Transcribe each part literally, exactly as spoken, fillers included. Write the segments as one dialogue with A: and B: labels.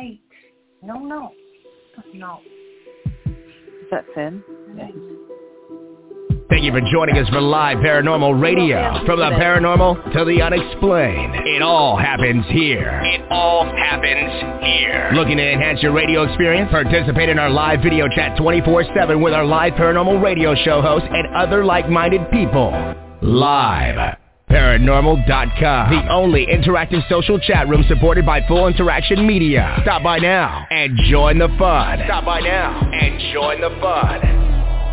A: right. No, no. No.
B: Is that Finn? Yeah.
C: Thank you for joining us for Live Paranormal Radio. From the paranormal to the unexplained, it all happens here. It all happens here. Looking to enhance your radio experience? Participate in our live video chat twenty-four seven with our Live Paranormal Radio show hosts and other like-minded people. Live Paranormal dot com, the only interactive social chat room supported by Full Interaction Media. Stop by now and join the fun. Stop by now and join the fun.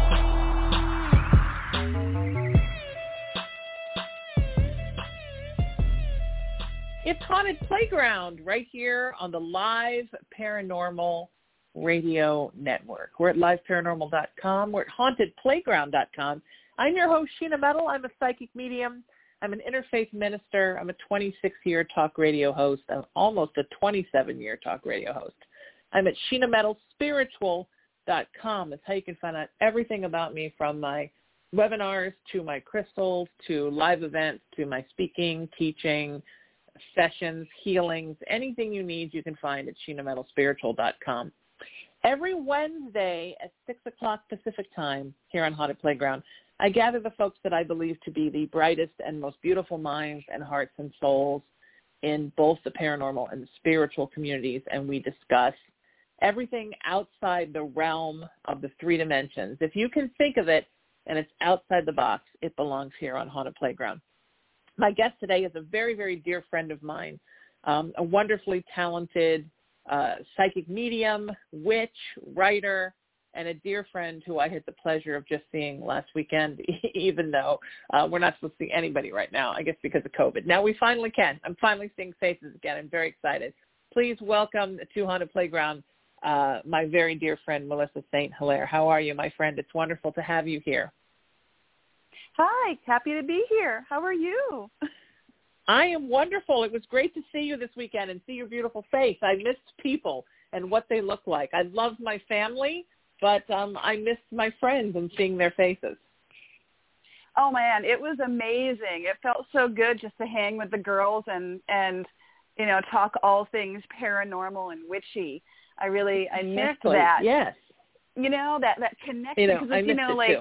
B: It's Haunted Playground right here on the Live Paranormal Radio Network. We're at live paranormal dot com. We're at haunted playground dot com. I'm your host, Sheena Metal. I'm a psychic medium. I'm an interfaith minister. I'm a twenty-six-year talk radio host. I'm almost a twenty-seven-year talk radio host. I'm at sheena metal spiritual dot com. That's how you can find out everything about me, from my webinars to my crystals to live events to my speaking, teaching, sessions, healings, anything you need you can find at sheena metal spiritual dot com. Every Wednesday at six o'clock Pacific time here on Haunted Playground, I gather the folks that I believe to be the brightest and most beautiful minds and hearts and souls in both the paranormal and the spiritual communities, and we discuss everything outside the realm of the three dimensions. If you can think of it and it's outside the box, it belongs here on Haunted Playground. My guest today is a very, very dear friend of mine, um, a wonderfully talented uh, psychic medium, witch, writer, and a dear friend who I had the pleasure of just seeing last weekend, even though uh, we're not supposed to see anybody right now, I guess because of COVID. Now we finally can. I'm finally seeing faces again. I'm very excited. Please welcome to Haunted Playground uh, my very dear friend, Melissa Saint Hilaire. How are you, my friend? It's wonderful to have you here.
D: Hi, happy to be here. How are you?
B: I am wonderful. It was great to see you this weekend and see your beautiful face. I missed people and what they look like. I loved my family, but um, I missed my friends and seeing their faces.
D: Oh, man, it was amazing. It felt so good just to hang with the girls and, and you know, talk all things paranormal and witchy. I really, I missed
B: exactly.
D: that.
B: Yes.
D: You know, that, that connection.
B: You know,
D: because
B: I
D: you
B: missed
D: know,
B: it
D: like,
B: too.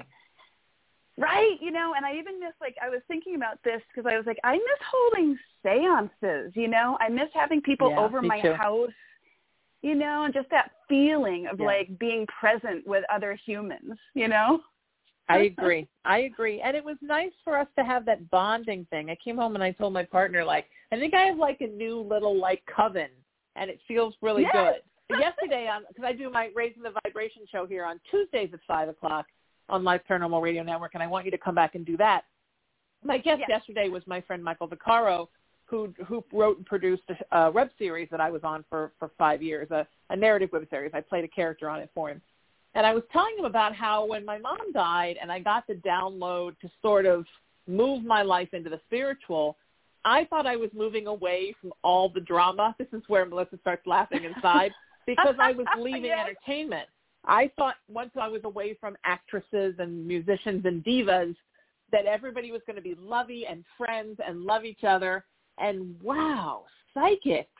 D: Right, you know, and I even miss, like, I was thinking about this because I was like, I miss holding seances, you know. I miss having people
B: yeah,
D: over my
B: too.
D: house, you know, and just that feeling of,
B: yeah.
D: like, being present with other humans, you know.
B: I agree. I agree. And it was nice for us to have that bonding thing. I came home and I told my partner, like, I think I have, like, a new little, like, coven, and it feels really
D: yes.
B: good. Yesterday, because I do my Raising the Vibration show here on Tuesdays at five o'clock, on Live Paranormal Radio Network, and I want you to come back and do that. My guest
D: yes.
B: yesterday was my friend Michael Vaccaro, who who wrote and produced a, a web series that I was on for, for five years, a, a narrative web series. I played a character on it for him. And I was telling him about how when my mom died and I got the download to sort of move my life into the spiritual, I thought I was moving away from all the drama. This is where Melissa starts laughing inside, because I was leaving
D: yes.
B: entertainment. I thought once I was away from actresses and musicians and divas that everybody was going to be lovey and friends and love each other. And wow, psychics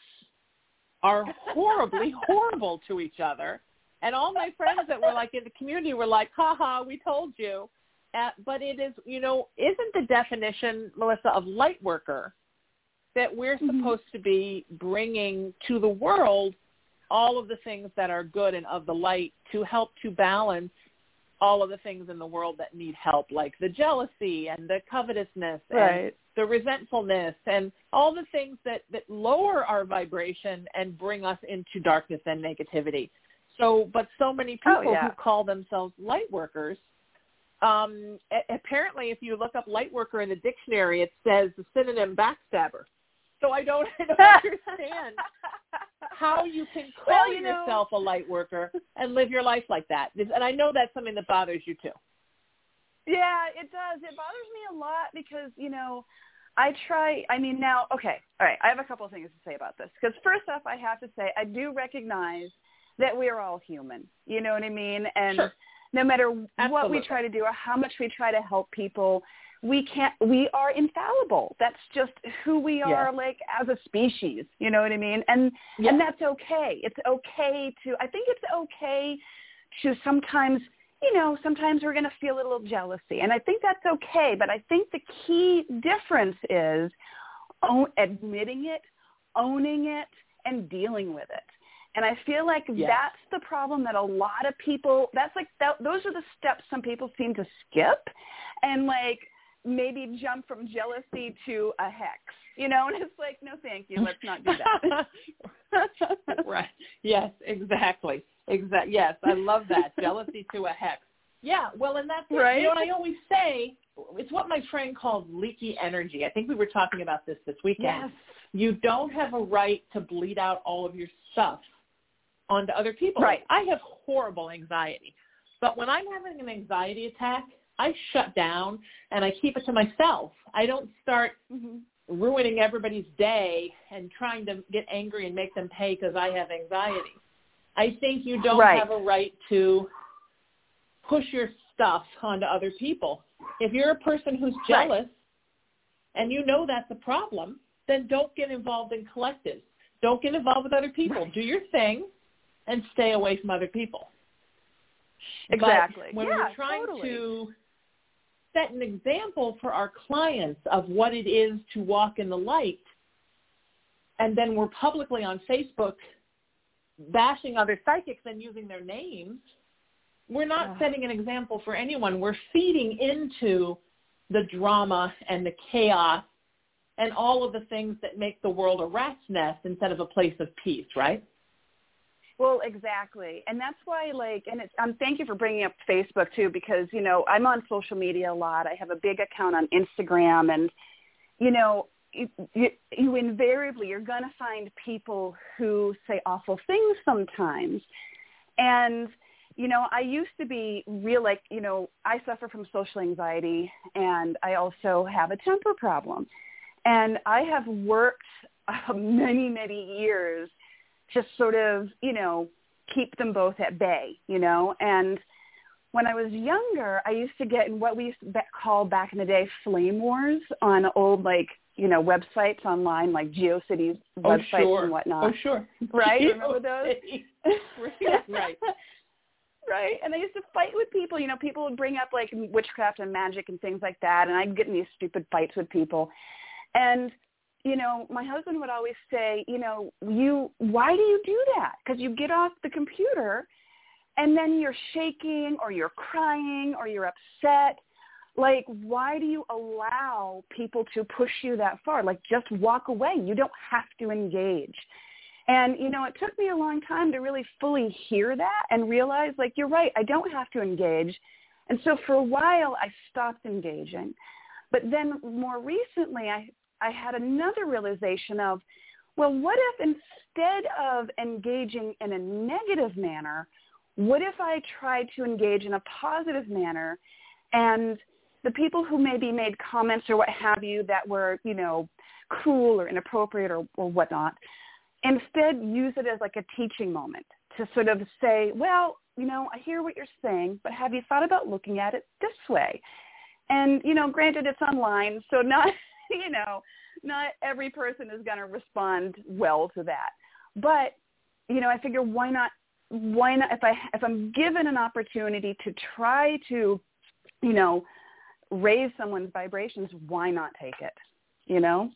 B: are horribly horrible to each other. And all my friends that were like in the community were like, ha ha, we told you. Uh, but it is, you know, isn't the definition, Melissa, of light worker that we're
D: mm-hmm.
B: supposed to be bringing to the world all of the things that are good and of the light to help to balance all of the things in the world that need help, like the jealousy and the covetousness
D: right.
B: and the resentfulness and all the things that, that lower our vibration and bring us into darkness and negativity. So, but so many people
D: oh, yeah.
B: who call themselves light workers, um, a- apparently if you look up light worker in the dictionary, it says the synonym backstabber. So I don't, I don't understand how you can call
D: well, you know,
B: yourself a light worker and live your life like that. And I know that's something that bothers you too.
D: Yeah, it does. It bothers me a lot because, you know, I try, I mean, now, okay, all right, I have a couple of things to say about this. Because first off, I have to say, I do recognize that we are all human. You know what I mean? And
B: sure.
D: no matter
B: Absolutely.
D: what we try to do or how much we try to help people, we can't, we are infallible. That's just who we are,
B: yes.
D: like, as a species, you know what I mean? And,
B: yes.
D: and that's okay. It's okay to, I think it's okay to sometimes, you know, sometimes we're going to feel a little jealousy. And I think that's okay. But I think the key difference is own, admitting it, owning it, and dealing with it. And I feel like
B: yes.
D: that's the problem that a lot of people, that's like, that, those are the steps some people seem to skip and like maybe jump from jealousy to a hex, you know, and it's like, no, thank you. Let's not do that.
B: Right. Yes, exactly. Exactly. Yes. I love that. Jealousy to a hex. Yeah. Well, and that's, right. You know what I always say, it's what my friend called leaky energy. I think we were talking about this this weekend.
D: Yes.
B: You don't have a right to bleed out all of your stuff onto other people.
D: Right.
B: I have horrible anxiety. But when I'm having an anxiety attack, I shut down and I keep it to myself. I don't start mm-hmm. ruining everybody's day and trying to get angry and make them pay because I have anxiety. I think you don't
D: right.
B: have a right to push your stuff onto other people. If you're a person who's jealous right. and you know that's a problem, then don't get involved in collectives. Don't get involved with other people. Right. Do your thing and stay away from other people.
D: Exactly.
B: But when
D: yeah,
B: we're trying
D: totally.
B: to set an example for our clients of what it is to walk in the light, and then we're publicly on Facebook bashing other psychics and using their names, we're not yeah. setting an example for anyone. We're feeding into the drama and the chaos and all of the things that make the world a rat's nest instead of a place of peace, right?
D: Well, exactly. And that's why, like, and it's, um, thank you for bringing up Facebook, too, because, you know, I'm on social media a lot. I have a big account on Instagram, and, you know, you, you, you invariably, you're going to find people who say awful things sometimes. And, you know, I used to be real, like, you know, I suffer from social anxiety, and I also have a temper problem. And I have worked uh, many, many years to sort of, you know, keep them both at bay, you know. And when I was younger, I used to get in what we used to call back in the day flame wars on old, like, you know, websites online, like GeoCities websites
B: oh, sure.
D: and whatnot.
B: Oh, sure.
D: Right? Remember those?
B: Right.
D: Right. And I used to fight with people. You know, people would bring up, like, witchcraft and magic and things like that, and I'd get in these stupid fights with people. And you know, my husband would always say, you know, you, why do you do that? Because you get off the computer and then you're shaking or you're crying or you're upset. Like, why do you allow people to push you that far? Like, just walk away. You don't have to engage. And, you know, it took me a long time to really fully hear that and realize, like, you're right, I don't have to engage. And so for a while, I stopped engaging. But then more recently, I I had another realization of, well, what if instead of engaging in a negative manner, what if I tried to engage in a positive manner, and the people who maybe made comments or what have you that were, you know, cruel or inappropriate or, or whatnot, instead use it as like a teaching moment to sort of say, well, you know, I hear what you're saying, but have you thought about looking at it this way? And, you know, granted, it's online, so not... you know, not every person is going to respond well to that. But, you know, I figure why not, why not, if I, if I'm given an opportunity to try to, you know, raise someone's vibrations, why not take it, you know?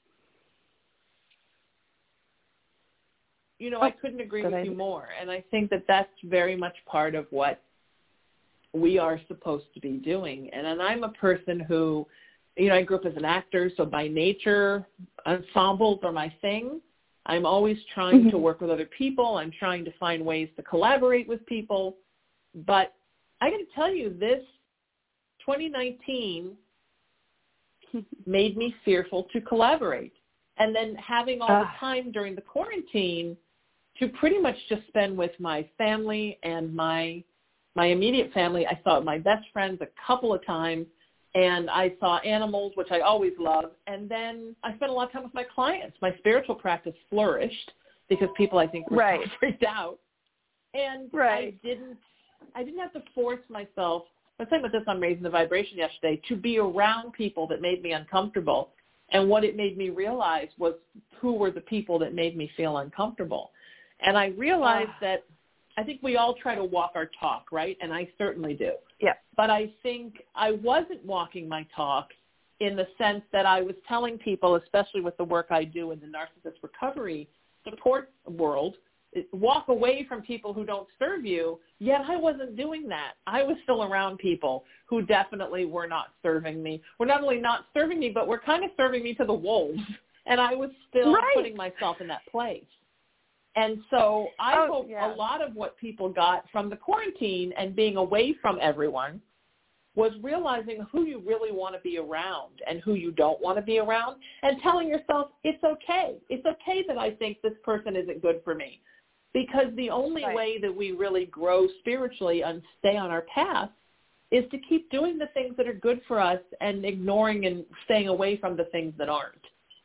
B: You know, I couldn't agree with you more. And I think that that's very much part of what we are supposed to be doing. And, and I'm a person who, you know, I grew up as an actor, so by nature, ensembles are my thing. I'm always trying mm-hmm. to work with other people. I'm trying to find ways to collaborate with people. But I got to tell you, this twenty nineteen made me fearful to collaborate. And then having all uh. the time during the quarantine to pretty much just spend with my family and my my immediate family. I saw my best friends a couple of times. And I saw animals, which I always love. And then I spent a lot of time with my clients. My spiritual practice flourished because people, I think, were
D: right.
B: so freaked out. And
D: right.
B: I didn't I didn't have to force myself was talking about this on Raising the Vibration yesterday, to be around people that made me uncomfortable. And what it made me realize was who were the people that made me feel uncomfortable. And I realized uh, that I think we all try to walk our talk, right? And I certainly do.
D: Yeah.
B: But I think I wasn't walking my talk in the sense that I was telling people, especially with the work I do in the narcissist recovery support world, walk away from people who don't serve you, yet I wasn't doing that. I was still around people who definitely were not serving me. Were not only not serving me, but were kind of serving me to the wolves. And I was still
D: right.
B: putting myself in that place. And so I
D: oh,
B: hope
D: yeah.
B: a lot of what people got from the quarantine and being away from everyone was realizing who you really want to be around and who you don't want to be around, and telling yourself, it's okay. It's okay that I think this person isn't good for me. Because the only
D: right.
B: way that we really grow spiritually and stay on our path is to keep doing the things that are good for us and ignoring and staying away from the things that aren't.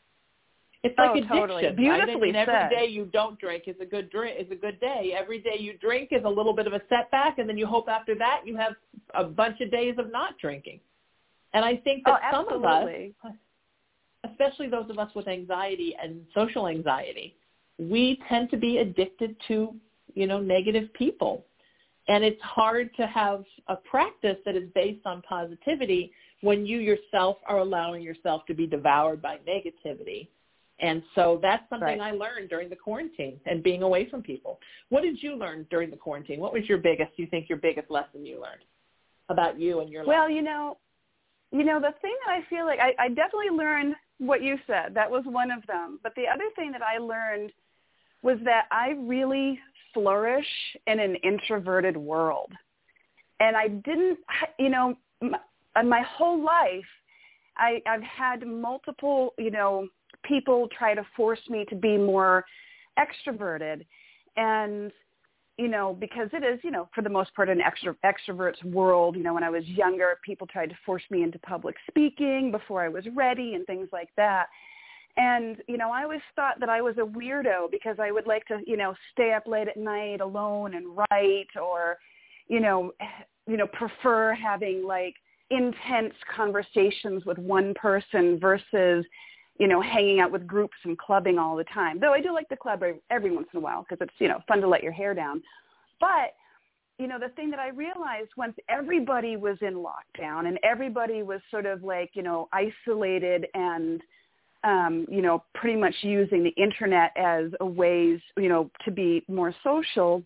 B: It's like
D: oh,
B: addiction,
D: totally. Beautifully
B: right? I mean, every
D: said.
B: day you don't drink is a good drink is a good day. Every day you drink is a little bit of a setback, and then you hope after that you have a bunch of days of not drinking. And I think that
D: oh,
B: some of us,
D: absolutely.
B: especially those of us with anxiety and social anxiety, we tend to be addicted to, you know, negative people. And it's hard to have a practice that is based on positivity when you yourself are allowing yourself to be devoured by negativity. And so that's something
D: right.
B: I learned during the quarantine and being away from people. What did you learn during the quarantine? What was your biggest, you think your biggest lesson you learned about you and your life?
D: Well, you know, you know, the thing that I feel like I, I definitely learned what you said. That was one of them. But the other thing that I learned was that I really flourish in an introverted world. And I didn't, you know, my, my whole life, I, I've had multiple, you know, people try to force me to be more extroverted. And, you know, because it is, you know, for the most part, an extro, extrovert's world. You know, when I was younger, people tried to force me into public speaking before I was ready and things like that. And, you know, I always thought that I was a weirdo because I would like to, you know, stay up late at night alone and write, or, you know, you know, prefer having like intense conversations with one person versus, you know, hanging out with groups and clubbing all the time. Though I do like to club every once in a while because it's, you know, fun to let your hair down. But, you know, the thing that I realized once everybody was in lockdown and everybody was sort of like, you know, isolated and, um, you know, pretty much using the internet as a ways, you know, to be more social,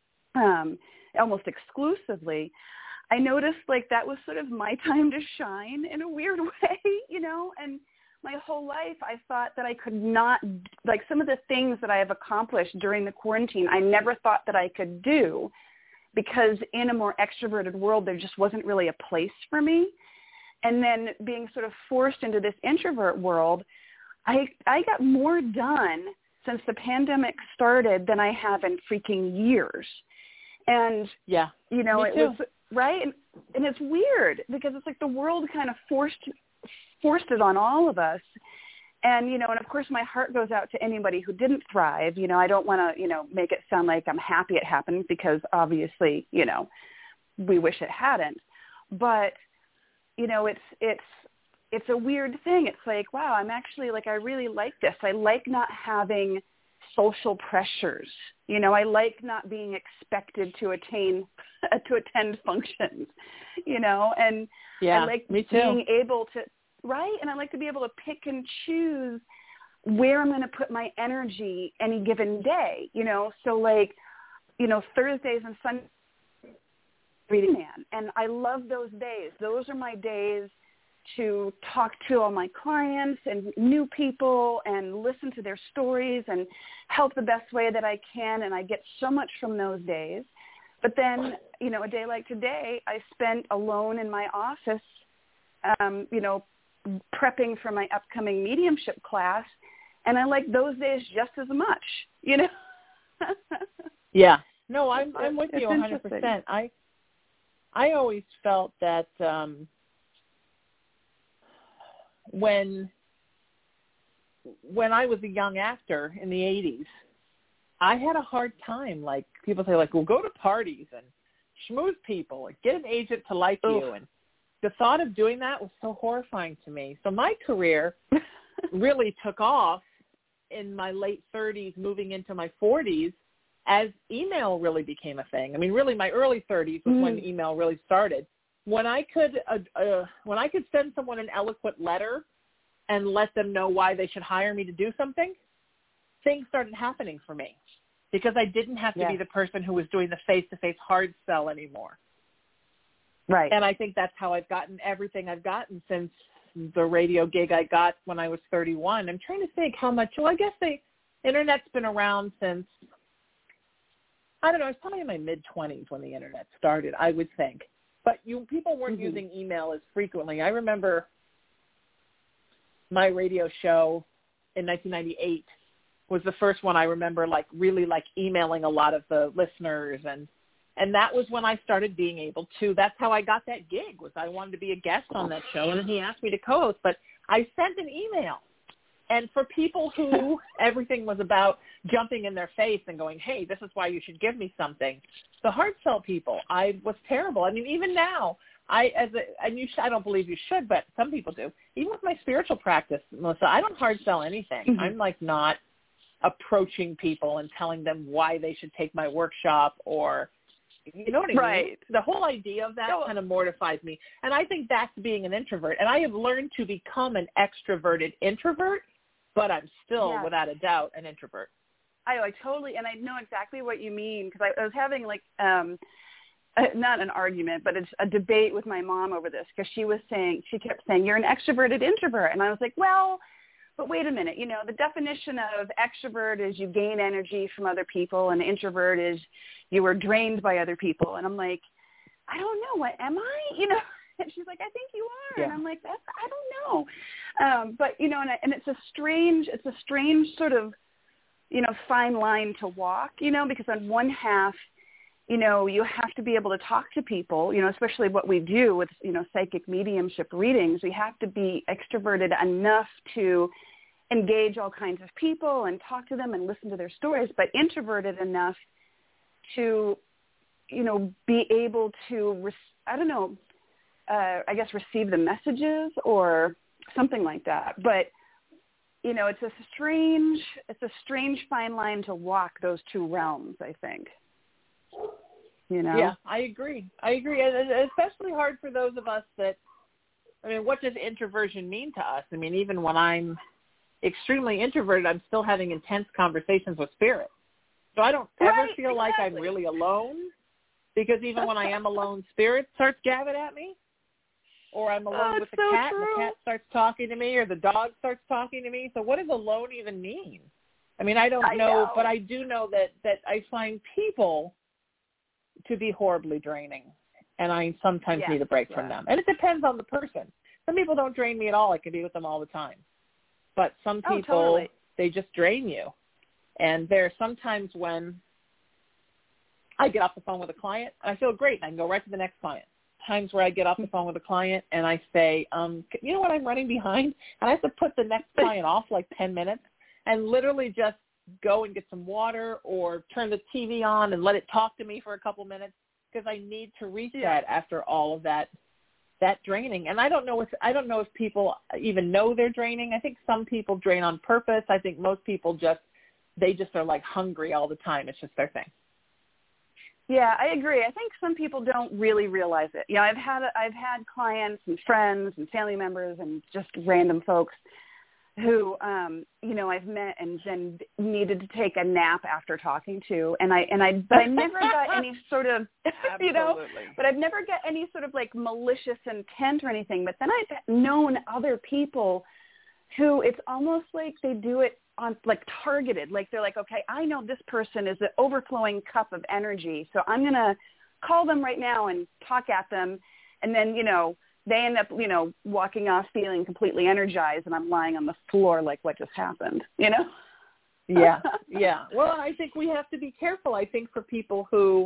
D: um, almost exclusively, I noticed like that was sort of my time to shine in a weird way, you know, and my whole life I thought that I could not, like some of the things that I have accomplished during the quarantine, I never thought that I could do because in a more extroverted world, there just wasn't really a place for me. And then being sort of forced into this introvert world, I I got more done since the pandemic started than I have in freaking years. And,
B: yeah,
D: you know, it
B: too.
D: was, right? And, and it's weird because it's like the world kind of forced forced it on all of us. And, you know, and of course my heart goes out to anybody who didn't thrive. You know, I don't want to, you know, make it sound like I'm happy it happened because obviously, you know, we wish it hadn't. But, you know, it's, it's, it's a weird thing. It's like, wow, I'm actually like, I really like this. I like not having social pressures. You know, I like not being expected to attain, to attend functions, you know, and
B: yeah,
D: I like
B: me too.
D: being able to, right? And I like to be able to pick and choose where I'm going to put my energy any given day, you know? So like, you know, Thursdays and Sundays, reading man. And I love those days. Those are my days to talk to all my clients and new people and listen to their stories and help the best way that I can. And I get so much from those days. But then, you know, a day like today, I spent alone in my office, um, you know, prepping for my upcoming mediumship class. And I like those days just as much, you know?
B: Yeah. No, I'm, I'm with
D: it's
B: you one hundred percent. I, I always felt that, um, when when I was a young actor in the eighties, I had a hard time. Like people say, like, well, go to parties and schmooze people, get an agent to like
D: Oof.
B: you. And the thought of doing that was so horrifying to me. So my career really took off in my late thirties, moving into my forties, as email really became a thing. I mean, really, my early thirties was mm. when email really started. When I could, uh, uh, when I could send someone an eloquent letter and let them know why they should hire me to do something, things started happening for me because I didn't have to
D: yes.
B: be the person who was doing the face-to-face hard sell anymore.
D: Right.
B: And I think that's how I've gotten everything I've gotten since the radio gig I got when I was thirty-one. I'm trying to think how much, well, I guess the Internet's been around since, I don't know, I was probably in my mid-twenties when the Internet started, I would think. But you people weren't mm-hmm. using email as frequently. I remember my radio show in nineteen ninety-eight was the first one I remember, like, really, like, emailing a lot of the listeners. And, and that was when I started being able to, that's how I got that gig, was I wanted to be a guest on that show. And then he asked me to co-host. But I sent an email. And for people who everything was about jumping in their face and going, hey, this is why you should give me something, the hard sell people, I was terrible. I mean, even now, I as a, and you sh- I don't believe you should, but some people do. Even with my spiritual practice, Melissa, I don't hard sell anything. Mm-hmm. I'm like not approaching people and telling them why they should take my workshop or, you know what I
D: right.
B: mean? The whole idea of that oh. kind of mortifies me. And I think that's being an introvert. And I have learned to become an extroverted introvert, but I'm still, yes. without a doubt, an introvert.
D: I, I totally, and I know exactly what you mean, because I, I was having, like, um, uh, not an argument, but it's a debate with my mom over this, because she was saying, she kept saying, you're an extroverted introvert. And I was like, well, but wait a minute, you know, the definition of extrovert is you gain energy from other people, and introvert is you are drained by other people. And I'm like, I don't know, what am I? You know? And she's like, I think you are. Yeah. And I'm like, that's, I don't know. Um, but, you know, and, I, and it's a strange, it's a strange sort of, you know, fine line to walk, you know, because on one half, you know, you have to be able to talk to people, you know, especially what we do with, you know, psychic mediumship readings. We have to be extroverted enough to engage all kinds of people and talk to them and listen to their stories, but introverted enough to, you know, be able to, res- I don't know, Uh, I guess receive the messages or something like that. But, you know, it's a strange, it's a strange fine line to walk those two realms, I think. You know?
B: Yeah, I agree. I agree. And it's especially hard for those of us that, I mean, what does introversion mean to us? I mean, even when I'm extremely introverted, I'm still having intense conversations with spirit. So I don't ever
D: right,
B: feel
D: exactly.
B: like I'm really alone, because even when I am alone, spirit starts gabbing at me. Or I'm alone
D: oh,
B: with the
D: so
B: cat,
D: true.
B: and the cat starts talking to me, or the dog starts talking to me. So what does alone even mean? I mean, I don't
D: I
B: know,
D: know,
B: but I do know that, that I find people to be horribly draining, and I sometimes
D: yes,
B: need a break
D: yes.
B: from them. And it depends on the person. Some people don't drain me at all. I can be with them all the time. But some people,
D: oh, totally.
B: they just drain you. And there are sometimes when I get off the phone with a client, and I feel great, and I can go right to the next client. Times where I get off the phone with a client and I say, um, you know what, I'm running behind, and I have to put the next client off like ten minutes and literally just go and get some water or turn the T V on and let it talk to me for a couple minutes, because I need to reset yeah. after all of that that draining. And I don't know if I don't know if people even know they're draining. I think some people drain on purpose. I think most people just they just are like hungry all the time. It's just their thing.
D: Yeah, I agree. I think some people don't really realize it. You know, I've had I've had clients and friends and family members and just random folks who, um, you know, I've met and then needed to take a nap after talking to, and I and I but I never got any sort of, you know, but I've never got any sort of like malicious intent or anything. But then I've known other people who it's almost like they do it on like targeted, like they're like, okay, I know this person is an overflowing cup of energy, so I'm going to call them right now and talk at them. And then, you know, they end up, you know, walking off feeling completely energized, and I'm lying on the floor like, what just happened, you know?
B: Yeah, yeah. Well, I think we have to be careful, I think, for people who,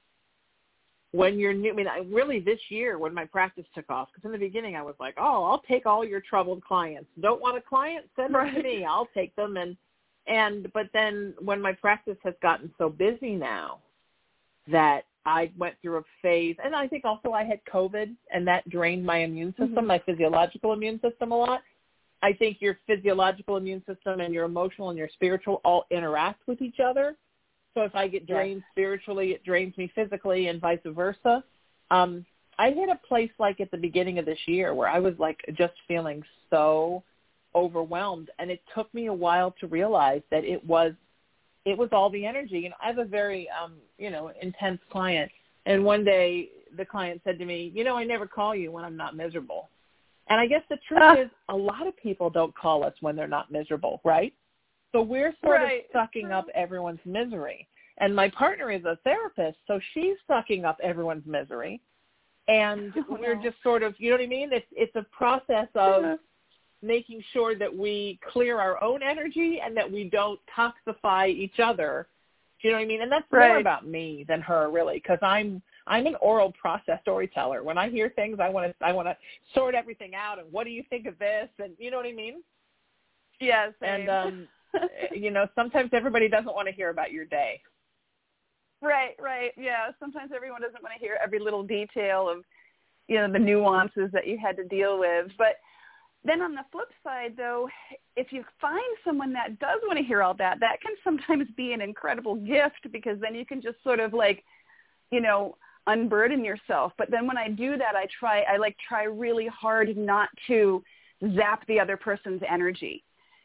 B: when you're new, I mean, I really this year when my practice took off, because in the beginning I was like, oh, I'll take all your troubled clients. Don't want a client? Send them
D: right.
B: to me. I'll take them. And, and, but then when my practice has gotten so busy now that I went through a phase, and I think also I had COVID, and that drained my immune system, mm-hmm. my physiological immune system a lot. I think your physiological immune system and your emotional and your spiritual all interact with each other. So if I get drained yes. spiritually, it drains me physically, and vice versa. Um, I hit a place like at the beginning of this year where I was like just feeling so overwhelmed, and it took me a while to realize that it was it was all the energy. You know, I have a very um, you know intense client, and one day the client said to me, "You know, I never call you when I'm not miserable." And I guess the truth uh, is, a lot of people don't call us when they're not miserable, right? So we're sort right. of sucking up everyone's misery. And my partner is a therapist, so she's sucking up everyone's misery. And oh, we're no. just sort of, you know what I mean? It's it's a process of yeah. making sure that we clear our own energy and that we don't toxify each other. Do you know what I mean? And that's right. more about me than her, really, because I'm I'm an oral process storyteller. When I hear things, I want to I want to sort everything out. And what do you think of this? And you know what I mean?
D: Yes.
B: Yeah, and um, you know, sometimes everybody doesn't want to hear about your day.
D: Right, right. Yeah. Sometimes everyone doesn't want to hear every little detail of, you know, the nuances that you had to deal with. But then on the flip side, though, if you find someone that does want to hear all that, that can sometimes be an incredible gift, because then you can just sort of like, you know, unburden yourself. But then when I do that, I try, I like try really hard not to zap the other person's energy.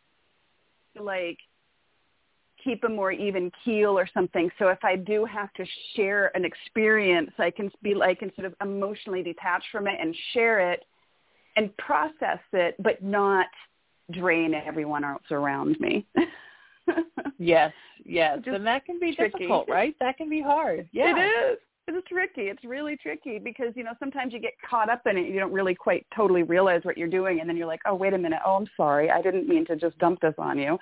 D: Like, keep a more even keel or something. So if I do have to share an experience, I can be like, can sort of emotionally detach from it and share it and process it, but not drain everyone else around me.
B: Yes, yes.
D: Just
B: and that can be
D: tricky.
B: difficult, right? That can be hard. Yeah.
D: It is. It's tricky. It's really tricky because, you know, sometimes you get caught up in it. You don't really quite totally realize what you're doing. And then you're like, oh, wait a minute. Oh, I'm sorry. I didn't mean to just dump this on you.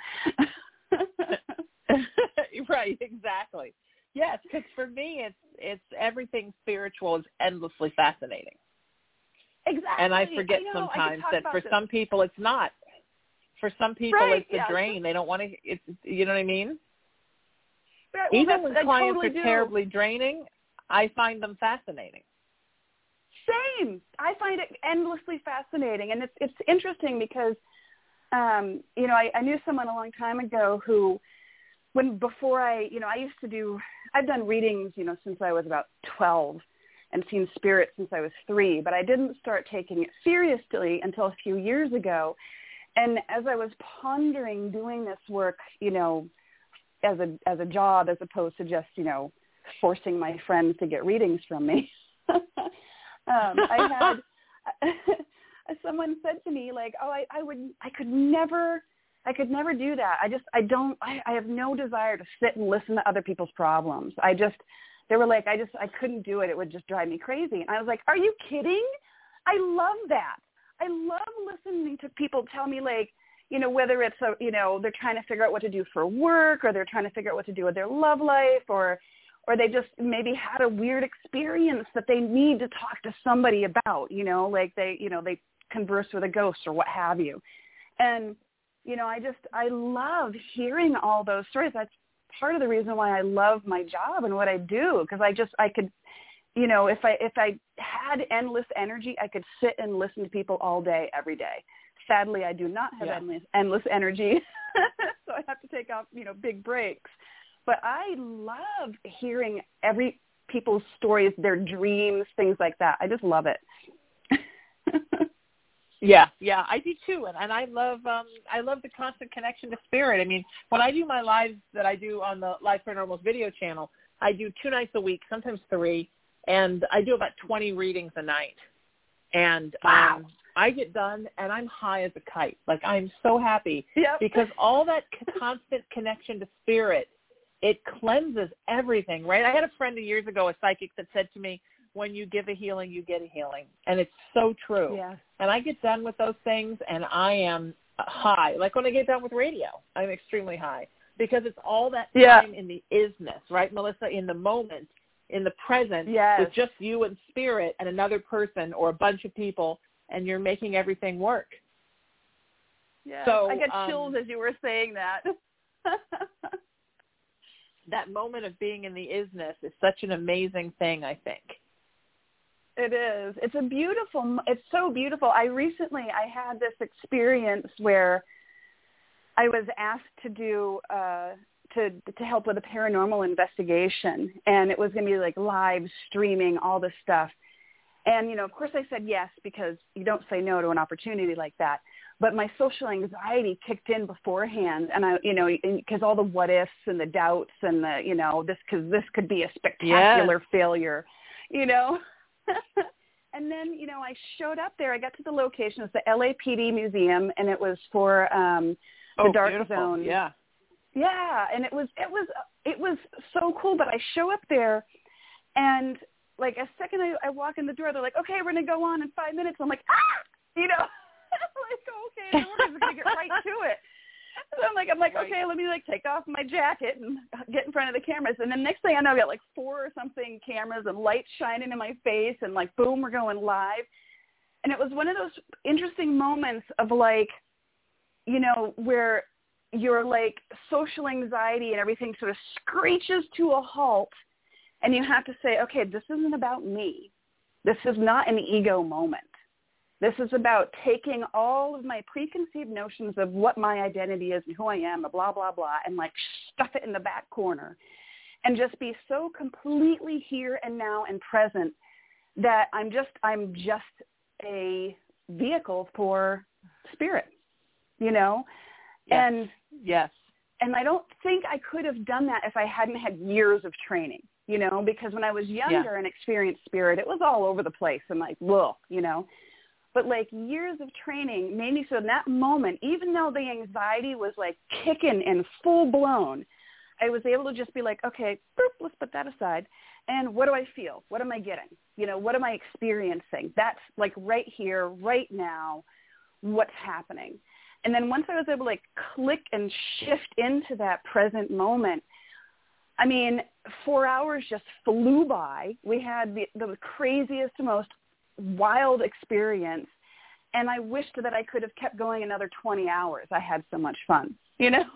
B: Right, exactly. Yes, because for me, it's it's everything spiritual is endlessly fascinating.
D: Exactly.
B: And I forget
D: I know,
B: sometimes
D: I
B: that for
D: this.
B: some people it's not. For some people
D: right,
B: it's the
D: yeah.
B: drain. They don't want to. It's you know what I mean.
D: Right, well,
B: Even when
D: I
B: clients
D: totally
B: are
D: do.
B: terribly draining, I find them fascinating.
D: Same. I find it endlessly fascinating, and it's it's interesting because, um, you know, I, I knew someone a long time ago who, when before I, you know, I used to do, I've done readings, you know, since I was about twelve, and seen spirits since I was three, but I didn't start taking it seriously until a few years ago. And as I was pondering doing this work, you know, as a as a job as opposed to just, you know, forcing my friends to get readings from me. um, I had someone said to me like, oh, I, I would, I could never, I could never do that. I just, I don't, I, I have no desire to sit and listen to other people's problems. I just, they were like, I just, I couldn't do it. It would just drive me crazy. And I was like, are you kidding? I love that. I love listening to people tell me like, you know, whether it's, a, you know, they're trying to figure out what to do for work, or they're trying to figure out what to do with their love life, or or they just maybe had a weird experience that they need to talk to somebody about, you know, like they, you know, they converse with a ghost or what have you. And, you know, I just, I love hearing all those stories. That's part of the reason why I love my job and what I do, because I just, I could, you know, if I, if I had endless energy, I could sit and listen to people all day, every day. Sadly, I do not have yeah. endless, endless energy, so I have to take off, you know, big breaks. But I love hearing every people's stories, their dreams, things like that. I just love it.
B: Yeah, yeah, I do too, and, and I love um, I love the constant connection to spirit. I mean, when I do my lives that I do on the Live Paranormal's video channel, I do two nights a week, sometimes three, and I do about twenty readings a night. And
D: wow.
B: um, I get done, and I'm high as a kite. Like, I'm so happy
D: yep.
B: because all that constant connection to spirit, it cleanses everything, right? I had a friend years ago, a psychic, that said to me, when you give a healing, you get a healing. And it's so true.
D: Yeah.
B: And I get done with those things, and I am high. Like when I get done with radio, I'm extremely high because it's all that time yeah. in the isness, right, Melissa, in the moment, in the present,
D: yes.
B: with just you and spirit and another person or a bunch of people, and you're making everything work.
D: Yeah,
B: so,
D: I get
B: um,
D: chills as you were saying that.
B: that moment of being in the isness is such an amazing thing, I think.
D: It is. It's a beautiful, it's so beautiful. I recently, I had this experience where I was asked to do, uh, to to help with a paranormal investigation, and it was going to be like live streaming, all this stuff. And, you know, of course I said yes, because you don't say no to an opportunity like that. But my social anxiety kicked in beforehand, and I, you know, because all the what ifs and the doubts and the, you know, this, because this could be a spectacular yes. failure, you know. And then, you know, I showed up there. I got to the location. It's the L A P D Museum, and it was for um, the
B: oh,
D: Dark
B: beautiful.
D: Zone.
B: Yeah.
D: Yeah, and it was it was it was so cool. But I show up there, and like a second I, I walk in the door, they're like, "Okay, we're gonna go on in five minutes." I'm like, "Ah!" You know, like, okay, we're just gonna get right to it. So I'm like, I'm like, right. okay, let me like take off my jacket and get in front of the cameras. And then next thing I know, I got like four or something cameras and lights shining in my face, and like, boom, we're going live. And it was one of those interesting moments of like, you know, where your like social anxiety and everything sort of screeches to a halt, and you have to say, okay, this isn't about me. This is not an ego moment. This is about taking all of my preconceived notions of what my identity is and who I am, blah, blah, blah, and like stuff it in the back corner and just be so completely here and now and present that I'm just, I'm just a vehicle for spirit, you know?
B: Yes.
D: And
B: yes.
D: And I don't think I could have done that if I hadn't had years of training, you know, because when I was younger yeah. and experienced spirit, it was all over the place and like, whoa, you know. But like years of training made me so in that moment, even though the anxiety was like kicking and full blown, I was able to just be like, okay, boop, let's put that aside. And what do I feel? What am I getting? You know, what am I experiencing? That's like right here, right now, what's happening. And then once I was able to like click and shift into that present moment, I mean, four hours just flew by. We had the, the craziest, most wild experience. And I wished that I could have kept going another twenty hours. I had so much fun, you know?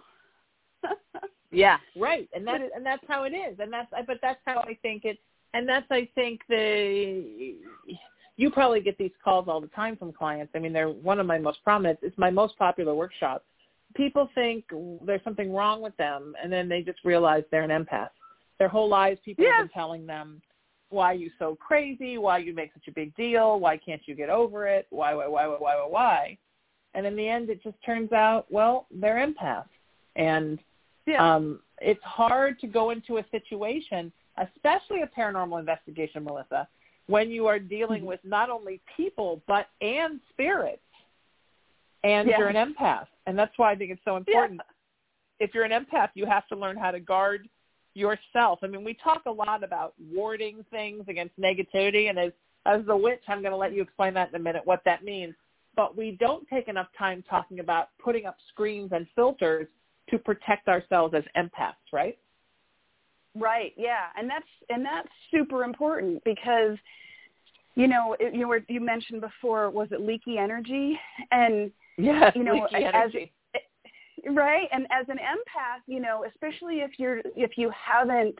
B: Yeah, right. And that is, and that's how it is. And that's, but that's how I think it, and that's, I think the, you probably get these calls all the time from clients. I mean, they're one of my most prominent, it's my most popular workshop. People think there's something wrong with them, and then they just realize they're an empath. Their whole lives, people yes. have been telling them, why are you so crazy? Why you make such a big deal? Why can't you get over it? Why, why, why, why, why, why, why? And in the end, it just turns out, well, they're empaths. And yeah. um, it's hard to go into a situation, especially a paranormal investigation, Melissa, when you are dealing with not only people, but and spirits, and yeah. you're an empath. And that's why I think it's so important. Yeah. If you're an empath, you have to learn how to guard yourself. I mean, we talk a lot about warding things against negativity, and as, as the witch, I'm going to let you explain that in a minute, what that means. But we don't take enough time talking about putting up screens and filters to protect ourselves as empaths, right?
D: Right. Yeah. And that's, and that's super important because, you know, it, you were, you mentioned before, was it leaky energy? And,
B: yes,
D: you know,
B: leaky energy.
D: As, right. And as an empath, you know, especially if you're, if you haven't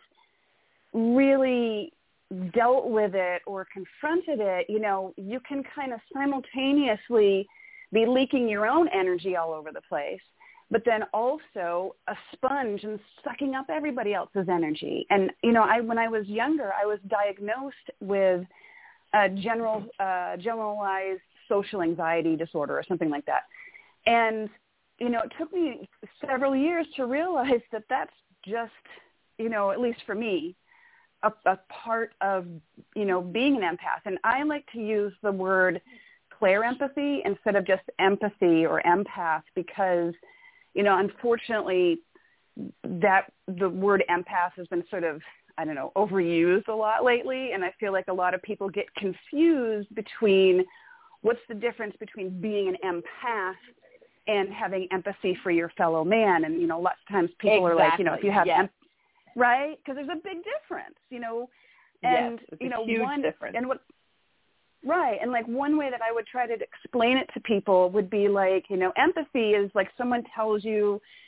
D: really dealt with it or confronted it, you know, you can kind of simultaneously be leaking your own energy all over the place, but then also a sponge and sucking up everybody else's energy. And, you know, I, when I was younger, I was diagnosed with a general, uh, generalized social anxiety disorder or something like that. And, you know, it took me several years to realize that that's just, you know, at least for me, a, a part of, you know, being an empath. And I like to use the word clairempathy instead of just empathy or empath because, you know, unfortunately, that the word empath has been sort of, I don't know, overused a lot lately. And I feel like a lot of people get confused between what's the difference between being an empath and having empathy for your fellow man. And, you know, lots of times people
B: exactly.
D: are like, you know, if you have,
B: yes.
D: em- right? Because there's a big difference, you know, and,
B: yes, it's
D: you know,
B: a huge
D: one,
B: difference.
D: and what, right. And like one way that I would try to explain it to people would be like, you know, empathy is like someone tells you,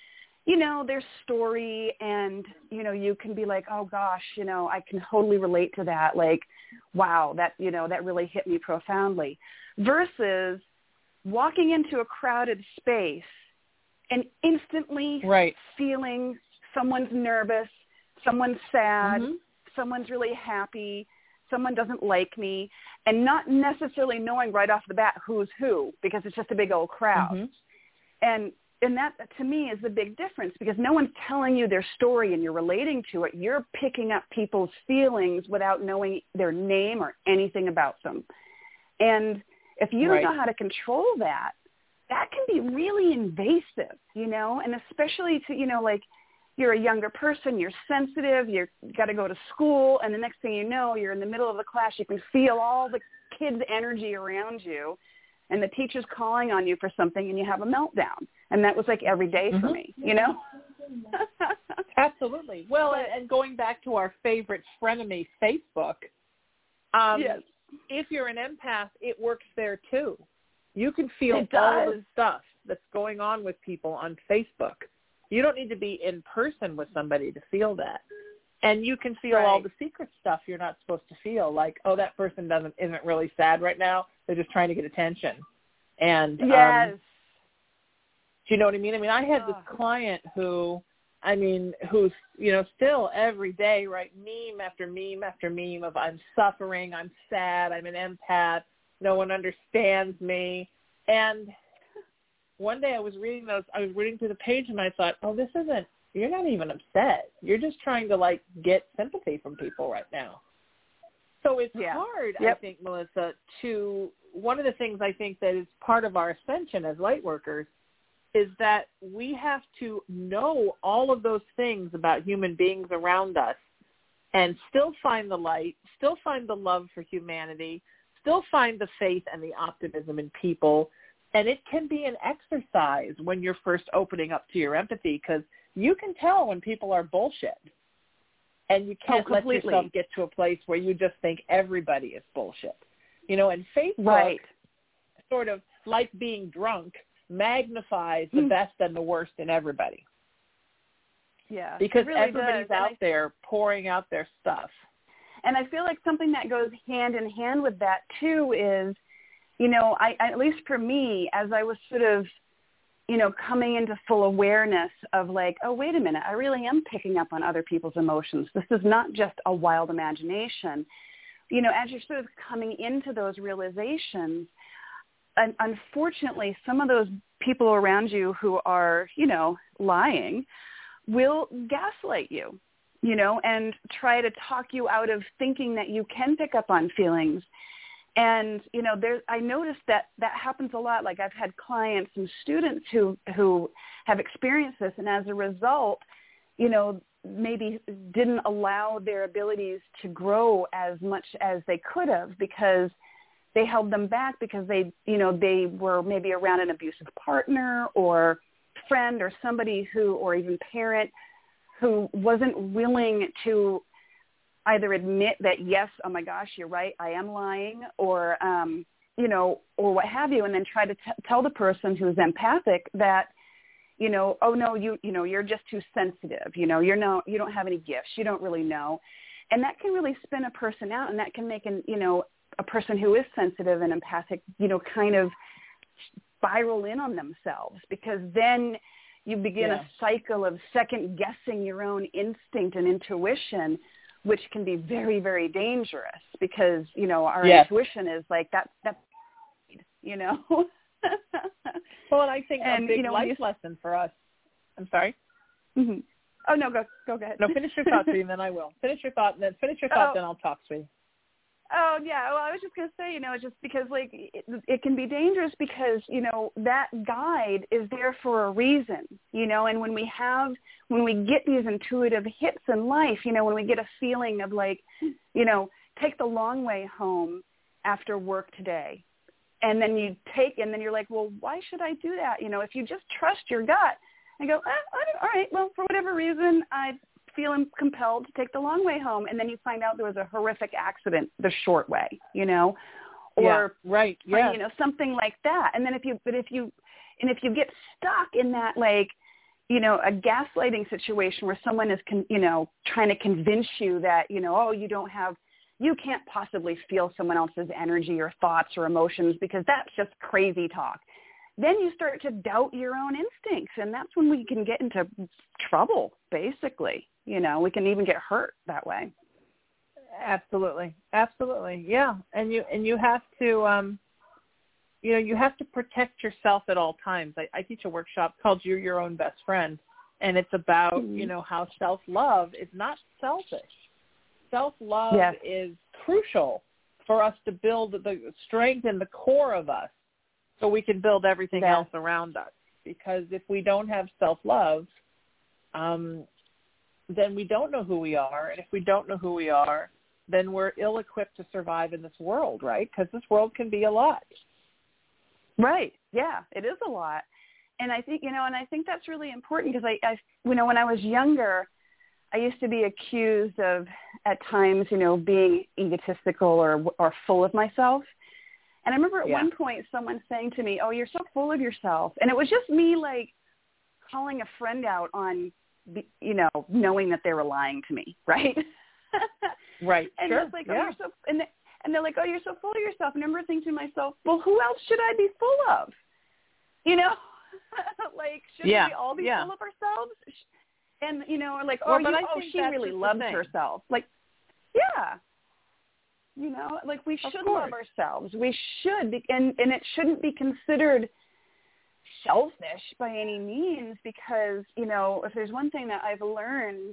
D: you know, their story, and, you know, you can be like, oh gosh, you know, I can totally relate to that. Like, wow, that, you know, that really hit me profoundly. Versus walking into a crowded space and instantly
B: right.
D: feeling someone's nervous, someone's sad,
B: mm-hmm.
D: someone's really happy, someone doesn't like me, and not necessarily knowing right off the bat who's who, because it's just a big old crowd.
B: Mm-hmm.
D: And and that, to me, is the big difference, because no one's telling you their story and you're relating to it. You're picking up people's feelings without knowing their name or anything about them. And if you
B: right.
D: don't know how to control that, that can be really invasive, you know, and especially to, you know, like, you're a younger person, you're sensitive, you're, you got to go to school, and the next thing you know, you're in the middle of the class, you can feel all the kids' energy around you, and the teacher's calling on you for something, and you have a meltdown. And that was like every day
B: mm-hmm.
D: for me, you know?
B: Absolutely. Well, but, and going back to our favorite frenemy, Facebook, um,
D: yes.
B: if you're an empath, it works there too. You can feel all the stuff that's going on with people on Facebook. You don't need to be in person with somebody to feel that. And you can feel
D: right.
B: all the secret stuff you're not supposed to feel, like, oh, that person doesn't isn't really sad right now. They're just trying to get attention. And
D: yes.
B: um, do you know what I mean? I mean, I had
D: oh.
B: this client who, I mean, who's, you know, still every day, right, meme after meme after meme of I'm suffering, I'm sad, I'm an empath, no one understands me. And one day I was reading those, I was reading through the page, and I thought, oh, this isn't, you're not even upset. You're just trying to, like, get sympathy from people right now. So it's
D: yeah.
B: hard,
D: yep.
B: I think, Melissa, to, one of the things I think that is part of our ascension as light workers is that we have to know all of those things about human beings around us and still find the light, still find the love for humanity, still find the faith and the optimism in people. And it can be an exercise when you're first opening up to your empathy, because you can tell when people are bullshit. And you can't
D: oh,
B: let yourself get to a place where you just think everybody is bullshit. You know, and Facebook,
D: right.
B: sort of like being drunk, magnifies the
D: mm.
B: best and the worst in everybody.
D: Yeah.
B: Because
D: really
B: everybody's
D: does.
B: out
D: I,
B: there pouring out their stuff.
D: And I feel like something that goes hand in hand with that, too, is, you know, I, at least for me, as I was sort of, you know, coming into full awareness of like, oh, wait a minute, I really am picking up on other people's emotions. This is not just a wild imagination. You know, as you're sort of coming into those realizations, un- unfortunately, some of those people around you who are, you know, lying will gaslight you, you know, and try to talk you out of thinking that you can pick up on feelings. And, you know, there, I noticed that that happens a lot. Like I've had clients and students who, who have experienced this, and as a result, you know, maybe didn't allow their abilities to grow as much as they could have because they held them back because they, you know, they were maybe around an abusive partner or friend or somebody who, or even parent who wasn't willing to either admit that, yes, oh my gosh, you're right, I am lying, or, um, you know, or what have you, and then try to t- tell the person who's empathic that, you know, oh no, you, you know, you're just too sensitive, you know, you're no, you don't have any gifts, you don't really know. And that can really spin a person out, and that can make an, you know, a person who is sensitive and empathic, you know, kind of spiral in on themselves, because then you begin
B: yeah.
D: a cycle of second guessing your own instinct and intuition, which can be very, very dangerous because, you know, our
B: yes.
D: intuition is like that, that, you know.
B: Well, and I think
D: and,
B: a big
D: you know,
B: life
D: you...
B: lesson for us. I'm sorry.
D: Mm-hmm. Oh, no, go go ahead.
B: No, finish your thought, Sweetie, and then I will. Finish your thought, and then finish your thought,
D: oh.
B: then I'll talk, Sweetie.
D: Oh, yeah. Well, I was just going to say, you know, just because, like, it, it can be dangerous because, you know, that guide is there for a reason, you know, and when we have, when we get these intuitive hits in life, you know, when we get a feeling of like, you know, take the long way home after work today. And then you take, and then you're like, well, why should I do that? You know, if you just trust your gut and go, eh, I don't, all right, well, for whatever reason, I feeling compelled to take the long way home, and then you find out there was a horrific accident the short way, you know, or
B: yeah, right, yeah,
D: or, you know, something like that. And then if you, but if you, and if you get stuck in that, like, you know, a gaslighting situation where someone is, con- you know, trying to convince you that, you know, oh, you don't have, you can't possibly feel someone else's energy or thoughts or emotions because that's just crazy talk. Then you start to doubt your own instincts, and that's when we can get into trouble, basically. You know, we can even get hurt that way.
B: Absolutely. Absolutely. Yeah. And you, and you have to, um, you know, you have to protect yourself at all times. I, I teach a workshop called You're Your Own Best Friend, and it's about, mm-hmm. you know, how self-love is not selfish. Self-love yes. is crucial for us to build the strength in the core of us so we can build everything yes. else around us. Because if we don't have self-love, um, then we don't know who we are. And if we don't know who we are, then we're ill-equipped to survive in this world, right? Because this world can be a lot.
D: Right. Yeah, it is a lot. And I think, you know, and I think that's really important because I, I, you know, when I was younger, I used to be accused of at times, you know, being egotistical or or full of myself. And I remember at yeah. one point someone saying to me, oh, you're so full of yourself. And it was just me like calling a friend out on, you know, knowing that they were lying to me. Right.
B: Right.
D: And
B: sure.
D: it's like, oh,
B: yeah.
D: you're so, and, they, and they're like, oh, you're so full of yourself. And I remember thinking to myself, well, who else should I be full of? You know, like, shouldn't
B: yeah.
D: we all be
B: yeah.
D: full of ourselves? And, you know, like, oh,
B: well,
D: you,
B: I
D: oh she really loves herself. Like, yeah. You know, like we should love ourselves. We should. Be, and, and it shouldn't be considered selfish by any means because, you know, if there's one thing that I've learned,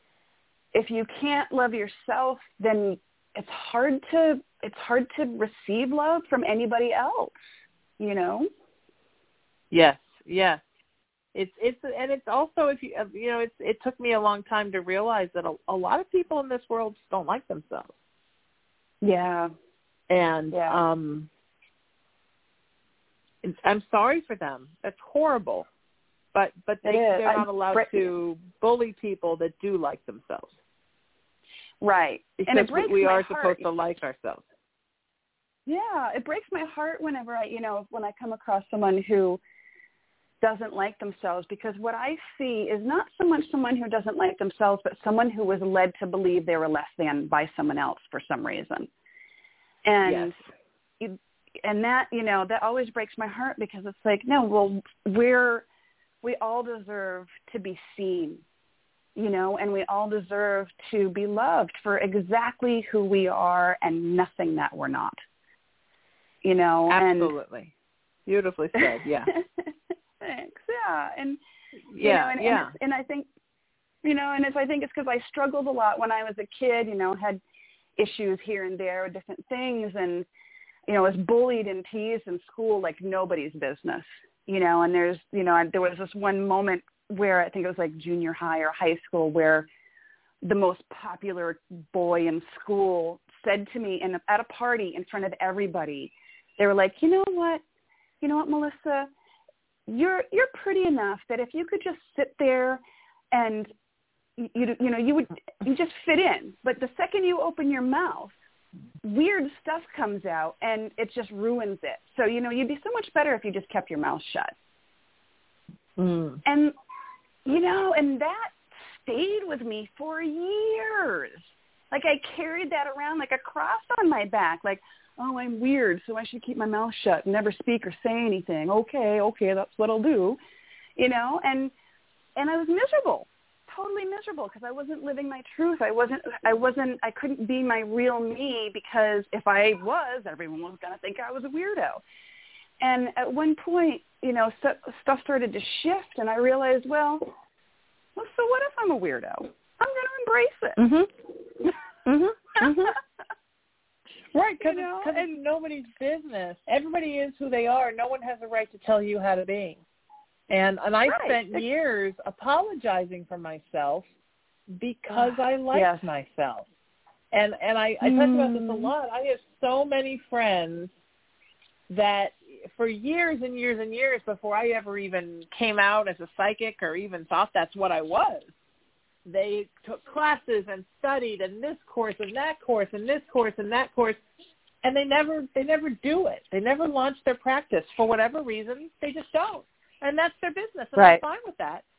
D: if you can't love yourself, then it's hard to it's hard to receive love from anybody else, you know?
B: Yes, yes. It's it's and it's also if you you know it's it took me a long time to realize that a, a lot of people in this world just don't like themselves.
D: Yeah,
B: and
D: yeah.
B: um, I'm sorry for them. That's horrible, but but they, they're not allowed
D: break-
B: to bully people that do like themselves.
D: Right,
B: because
D: and it breaks
B: we
D: my
B: are
D: heart.
B: supposed to like ourselves.
D: Yeah, it breaks my heart whenever I you know when I come across someone who doesn't like themselves, because what I see is not so much someone who doesn't like themselves, but someone who was led to believe they were less than by someone else for some reason. And
B: yes.
D: you, and that, you know, that always breaks my heart because it's like, no, well, we're, we all deserve to be seen, you know, and we all deserve to be loved for exactly who we are and nothing that we're not, you know.
B: Absolutely. And, beautifully said, yeah.
D: Thanks. Yeah, and
B: yeah,
D: you know, and,
B: yeah.
D: and, and I think, you know, and if I think it's because I struggled a lot when I was a kid. You know, had issues here and there with different things, and you know, was bullied and teased in school like nobody's business. You know, and there's, you know, there was this one moment where I think it was like junior high or high school where the most popular boy in school said to me in, at a party in front of everybody, they were like, you know what, you know what, Melissa. You're you're pretty enough that if you could just sit there and you you know you would you just fit in. But the second you open your mouth, weird stuff comes out and it just ruins it. So you know you'd be so much better if you just kept your mouth shut.
B: Mm.
D: And you know, and that stayed with me for years. Like I carried that around like a cross on my back. Like, oh, I'm weird, so I should keep my mouth shut and never speak or say anything. Okay, okay, that's what I'll do, you know. And and I was miserable, totally miserable, because I wasn't living my truth. I wasn't, I wasn't, I couldn't be my real me because if I was, everyone was going to think I was a weirdo. And at one point, you know, st- stuff started to shift, and I realized, well, well, so what if I'm a weirdo? I'm going to embrace it.
B: Mm-hmm. mm-hmm. Mm-hmm. Right, because
D: you know,
B: it's, it's nobody's business. Everybody is who they are. No one has a right to tell you how to be. And and I
D: right.
B: spent years apologizing for myself because I liked
D: yes.
B: myself. And and I, I talk about this a lot. I have so many friends that for years and years and years before I ever even came out as a psychic or even thought that's what I was, they took classes and studied and this course and that course and this course and that course, and they never they never do it. They never launch their practice for whatever reason. They just don't, and that's their business, and
D: right.
B: I'm fine with that.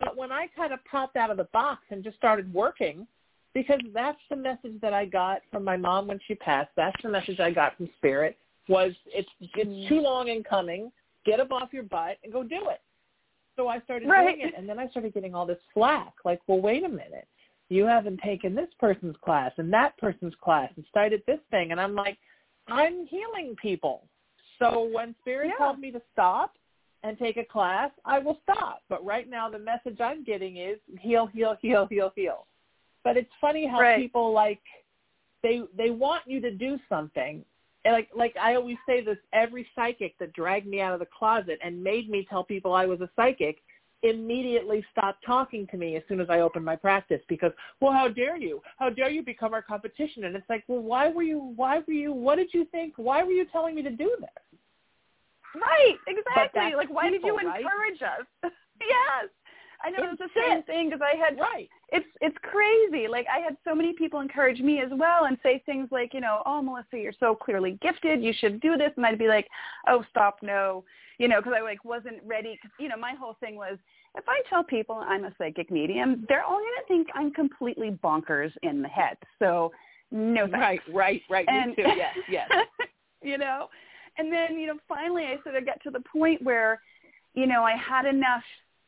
B: But when I kind of popped out of the box and just started working, because that's the message that I got from my mom when she passed, that's the message I got from Spirit, was it's, it's too long in coming, get up off your butt and go do it. So I started
D: right.
B: doing it, and then I started getting all this flack, like, well, wait a minute. You haven't taken this person's class and that person's class and started this thing. And I'm like, I'm healing people. So when Spirit
D: yeah.
B: told me to stop and take a class, I will stop. But right now the message I'm getting is heal, heal, heal, heal, heal. But it's funny how
D: right.
B: people, like, they they want you to do something. And like like I always say this, every psychic that dragged me out of the closet and made me tell people I was a psychic immediately stopped talking to me as soon as I opened my practice because, well, how dare you? How dare you become our competition? And it's like, well, why were you, why were you, what did you think? Why were you telling me to do this?
D: Right, exactly. Like, why
B: people,
D: did you
B: right?
D: encourage us? Yes. I know
B: It's
D: it's the same
B: it.
D: thing because I had,
B: right.
D: it's it's crazy. Like, I had so many people encourage me as well and say things like, you know, oh, Melissa, you're so clearly gifted. You should do this. And I'd be like, oh, stop, no. You know, because I, like, wasn't ready. Cause, you know, my whole thing was, if I tell people I'm a psychic medium, they're all going to think I'm completely bonkers in the head. So, no thanks.
B: Right, right, right.
D: And,
B: Me too, yes, yes.
D: You know? And then, you know, finally I sort of got to the point where, you know, I had enough,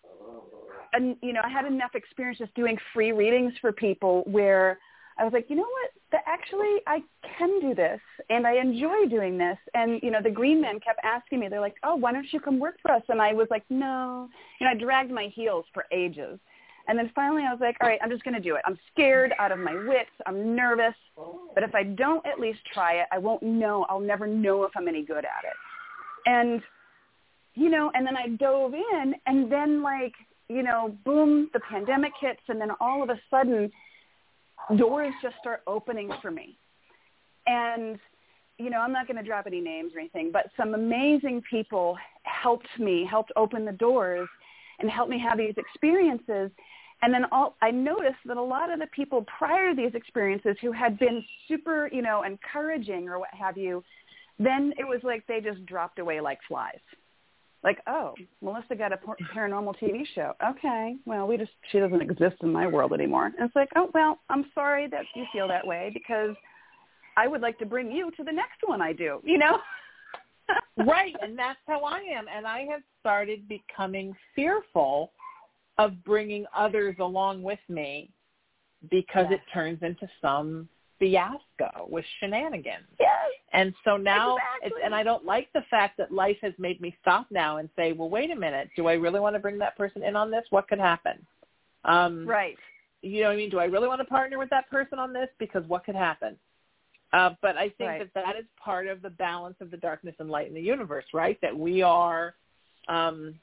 D: and you know, I had enough experience just doing free readings for people where I was like, you know what, the, actually I can do this and I enjoy doing this. And, you know, the green men kept asking me, they're like, oh, why don't you come work for us? And I was like, no. You know, I dragged my heels for ages. And then finally I was like, all right, I'm just going to do it. I'm scared out of my wits. I'm nervous. But if I don't at least try it, I won't know. I'll never know if I'm any good at it. And, you know, and then I dove in and then, like, you know, boom, the pandemic hits. And then all of a sudden doors just start opening for me. And, you know, I'm not going to drop any names or anything, but some amazing people helped me, helped open the doors and helped me have these experiences. And then all, I noticed that a lot of the people prior to these experiences who had been super, you know, encouraging or what have you, then it was like they just dropped away like flies. Like, oh, Melissa got a paranormal T V show. Okay, well, we just she doesn't exist in my world anymore. And it's like, oh, well, I'm sorry that you feel that way because I would like to bring you to the next one I do, you know?
B: Right, and that's how I am. And I have started becoming fearful of bringing others along with me because
D: yes.
B: it turns into some fiasco with shenanigans.
D: Yes.
B: And so now,
D: exactly.
B: it's, and I don't like the fact that life has made me stop now and say, well, wait a minute, do I really want to bring that person in on this? What could happen? Um,
D: right.
B: You know what I mean? Do I really want to partner with that person on this? Because what could happen? Uh, but I think
D: right.
B: that that is part of the balance of the darkness and light in the universe, right? That we are, um,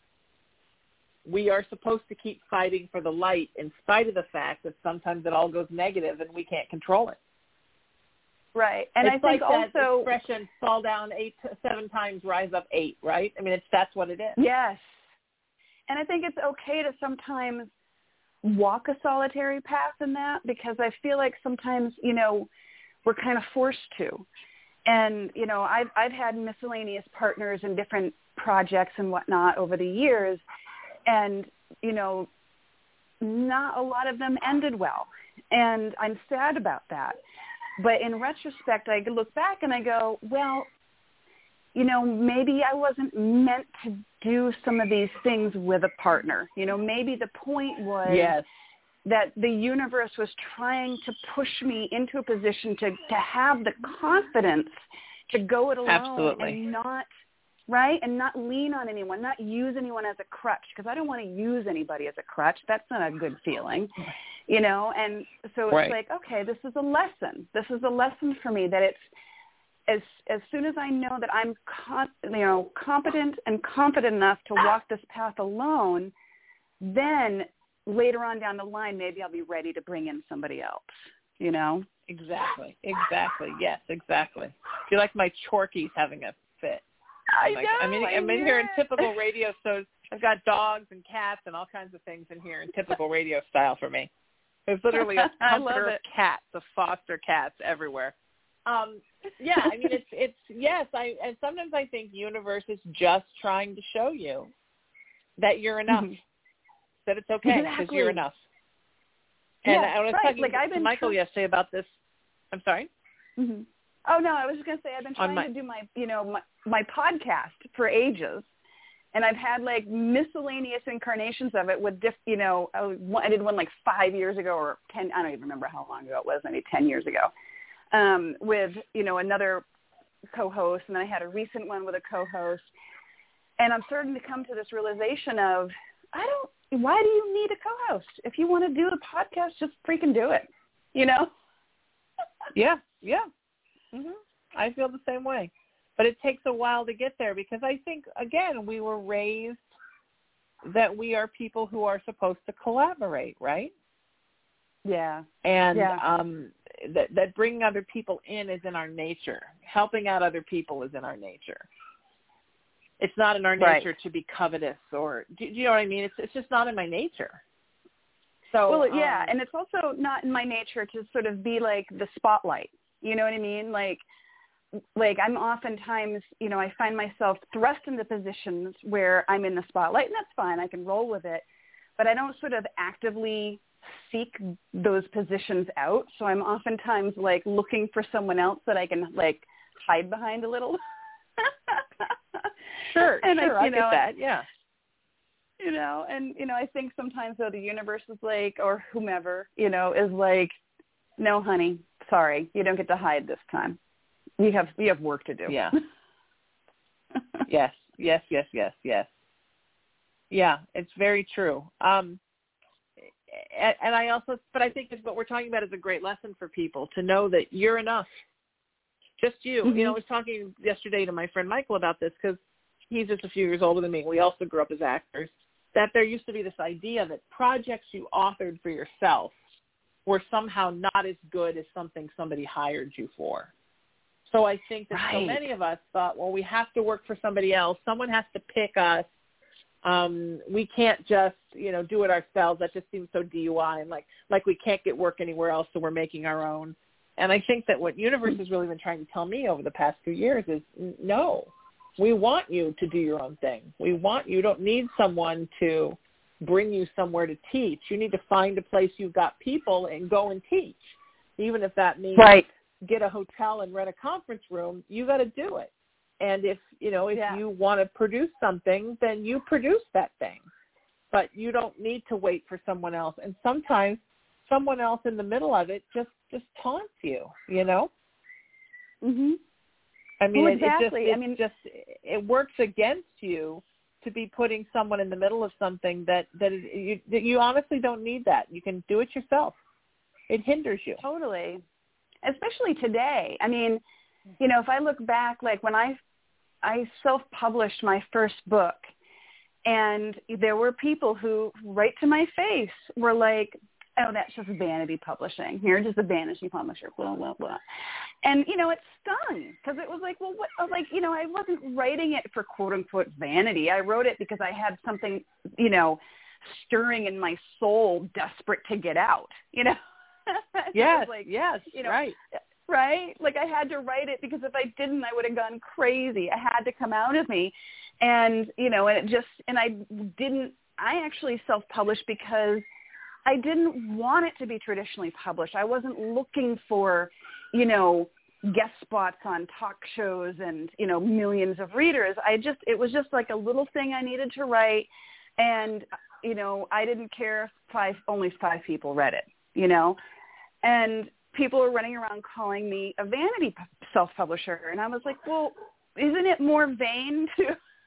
B: we are supposed to keep fighting for the light in spite of the fact that sometimes it all goes negative and we can't control it.
D: Right. And
B: it's
D: I think
B: like that
D: also
B: expression, fall down eight, seven times, rise up eight, right? I mean, it's that's what it is.
D: Yes. And I think it's okay to sometimes walk a solitary path in that because I feel like sometimes, you know, we're kind of forced to. And, you know, I've, I've had miscellaneous partners in different projects and whatnot over the years. And, you know, not a lot of them ended well. And I'm sad about that. But in retrospect, I look back and I go, well, you know, maybe I wasn't meant to do some of these things with a partner. You know, maybe the point was
B: yes.
D: that the universe was trying to push me into a position to, to have the confidence to go it alone
B: Absolutely.
D: and not, right, and not lean on anyone, not use anyone as a crutch, because I don't want to use anybody as a crutch. That's not a good feeling, you know, and so it's
B: right.
D: like, okay, this is a lesson. This is a lesson for me that it's, as as soon as I know that I'm, con- you know, competent and confident enough to walk this path alone, then later on down the line, maybe I'll be ready to bring in somebody else, you know?
B: Exactly. Exactly. Yes, exactly. I feel like my Chorky's having a fit.
D: I
B: like,
D: know.
B: I mean,
D: I
B: I'm in
D: knew
B: here in
D: it.
B: typical radio, so I've got dogs and cats and all kinds of things in here in typical radio style for me. There's literally a comforter of cats, of foster cats everywhere. Um, yeah, I mean, it's, it's, yes, I, and sometimes I think universe is just trying to show you that you're enough.
D: Mm-hmm.
B: that it's okay because
D: exactly.
B: you're enough. And
D: yeah,
B: I was
D: right.
B: talking
D: like,
B: to
D: I've been
B: Michael
D: tr-
B: yesterday about this. I'm sorry?
D: Mm-hmm. Oh, no, I was just going to say I've been trying
B: my-
D: to do my, you know, my, my podcast for ages. And I've had, like, miscellaneous incarnations of it with, diff, you know, I did one, like, five years ago or ten, I don't even remember how long ago it was, maybe ten years ago, um, with, you know, another co-host. And then I had a recent one with a co-host. And I'm starting to come to this realization of, I don't, why do you need a co-host? If you want to do a podcast, just freaking do it, you know?
B: Yeah, yeah. Mm-hmm. I feel the same way. But it takes a while to get there because I think, again, we were raised that we are people who are supposed to collaborate, right?
D: Yeah.
B: And
D: yeah.
B: um, that, that bringing other people in is in our nature. Helping out other people is in our nature. It's not in our nature right. to be covetous or, do, do you know what I mean? It's it's just not in my nature. So
D: Well, yeah,
B: um,
D: and it's also not in my nature to sort of be like the spotlight. You know what I mean? Like, like I'm oftentimes, you know, I find myself thrust into positions where I'm in the spotlight, and that's fine. I can roll with it. But I don't sort of actively seek those positions out. So I'm oftentimes, like, looking for someone else that I can, like, hide behind a little.
B: Sure,
D: and
B: sure,
D: I,
B: I
D: you
B: get
D: know,
B: that, yeah.
D: You know, and, you know, I think sometimes, though, the universe is like, or whomever, you know, is like, no, honey, sorry, you don't get to hide this time. You have you have work to do.
B: Yeah. yes, yes, yes, yes, yes. Yeah, it's very true. Um, and, and I also, but I think it's, what we're talking about is a great lesson for people to know that you're enough. Just you. Mm-hmm. You know, I was talking yesterday to my friend Michael about this because he's just a few years older than me. We also grew up as actors. That there used to be this idea that projects you authored for yourself were somehow not as good as something somebody hired you for. So I think that right. so many of us thought, well, we have to work for somebody else. Someone has to pick us. Um, we can't just, you know, do it ourselves. That just seems so D U I, and like like we can't get work anywhere else, so we're making our own. And I think that what Universe has really been trying to tell me over the past few years is, no, we want you to do your own thing. We want you. You don't need someone to bring you somewhere to teach. You need to find a place you've got people and go and teach, even if that means
D: right.
B: get a hotel and rent a conference room. You got to do it. And if, you know, if
D: yeah.
B: you want to produce something, then you produce that thing. But you don't need to wait for someone else. And sometimes someone else in the middle of it just, just taunts you, you know?
D: Mhm.
B: I mean,
D: well,
B: it,
D: exactly.
B: it just,
D: I mean,
B: just, it works against you to be putting someone in the middle of something that, that, it, you, that you honestly don't need that. You can do it yourself. It hinders you.
D: Totally. Especially today. I mean, you know, if I look back, like when I, I self-published my first book, and there were people who, right to my face, were like, oh, that's just vanity publishing. You're just a vanity publisher, blah, blah, blah. And, you know, it stung because it was like, well, what, like, you know, I wasn't writing it for quote unquote vanity. I wrote it because I had something, you know, stirring in my soul, desperate to get out, you know?
B: Yes,
D: like,
B: yes,
D: you know,
B: right.
D: Right? Like I had to write it because if I didn't, I would have gone crazy. It had to come out of me. And, you know, and it just, and I didn't, I actually self-published because I didn't want it to be traditionally published. I wasn't looking for, you know, guest spots on talk shows and, you know, millions of readers. I just, it was just like a little thing I needed to write. And, you know, I didn't care if five, only five people read it, you know, and people were running around calling me a vanity self-publisher. And I was like, well, isn't it more vain to,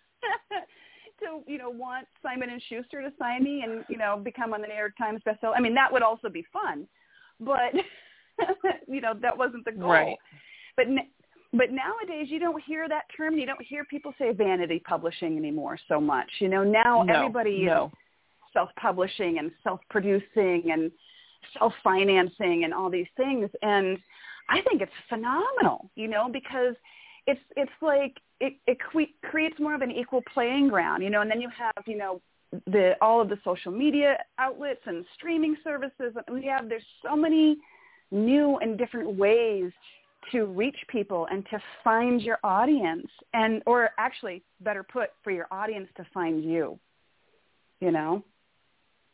D: to, you know, want Simon and Schuster to sign me and, you know, become on the New York Times bestseller? I mean, that would also be fun, but, you know, that wasn't the goal.
B: Right.
D: But, but nowadays you don't hear that term. You don't hear people say vanity publishing anymore so much. You know, now
B: no,
D: everybody
B: no.
D: is self-publishing and self-producing and self-financing and all these things. And I think it's phenomenal, you know, because it's, it's like, it, it cre- creates more of an equal playing ground, you know, and then you have, you know, the, all of the social media outlets and streaming services. We have, there's so many new and different ways to reach people and to find your audience and, or actually better put, for your audience to find you, you know?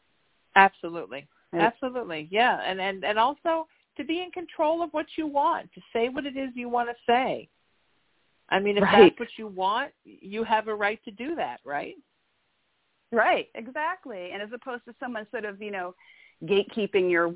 B: Absolutely. Absolutely. Yeah. And, and, and also to be in control of what you want, to say what it is you want to say. I mean, if
D: right.
B: that's what you want, you have a right to do that, right?
D: Right, exactly. And as opposed to someone sort of, you know, gatekeeping your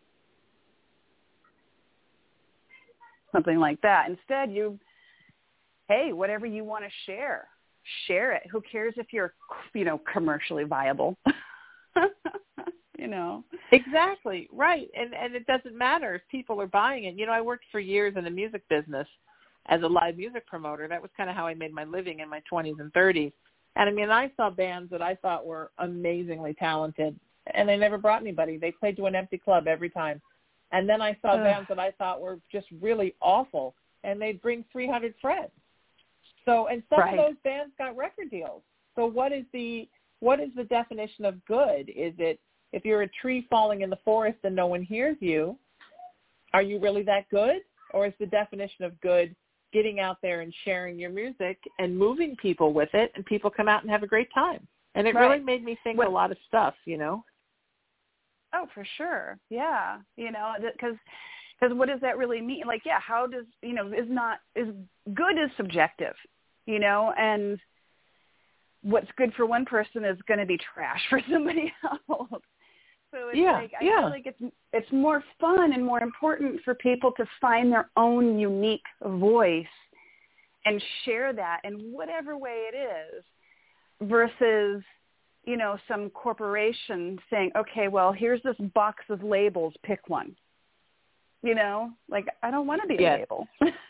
D: something like that. Instead, you, hey, whatever you want to share, share it. Who cares if you're, you know, commercially viable? You know.
B: Exactly, right. And and it doesn't matter if people are buying it. You know, I worked for years in the music business as a live music promoter. That was kind of how I made my living in my twenties and thirties. And I mean, I saw bands that I thought were amazingly talented, and they never brought anybody. They played to an empty club every time. And then I saw Ugh. bands that I thought were just really awful, and they'd bring three hundred friends. So, and some
D: right.
B: of those bands got record deals. So what is the what is the definition of good? Is it if you're a tree falling in the forest and no one hears you, are you really that good? Or is the definition of good getting out there and sharing your music and moving people with it, and people come out and have a great time? And it
D: right.
B: really made me think
D: what,
B: a lot of stuff, you know?
D: Oh, for sure. Yeah. You know, because because what does that really mean? Like, yeah, how does, you know, is not, is good is subjective, you know, and what's good for one person is going to be trash for somebody else. So it's
B: yeah,
D: like, I
B: yeah.
D: feel like it's it's more fun and more important for people to find their own unique voice and share that in whatever way it is versus, you know, some corporation saying, okay, well, here's this box of labels, pick one. You know, like, I don't want to be
B: yes.
D: a label.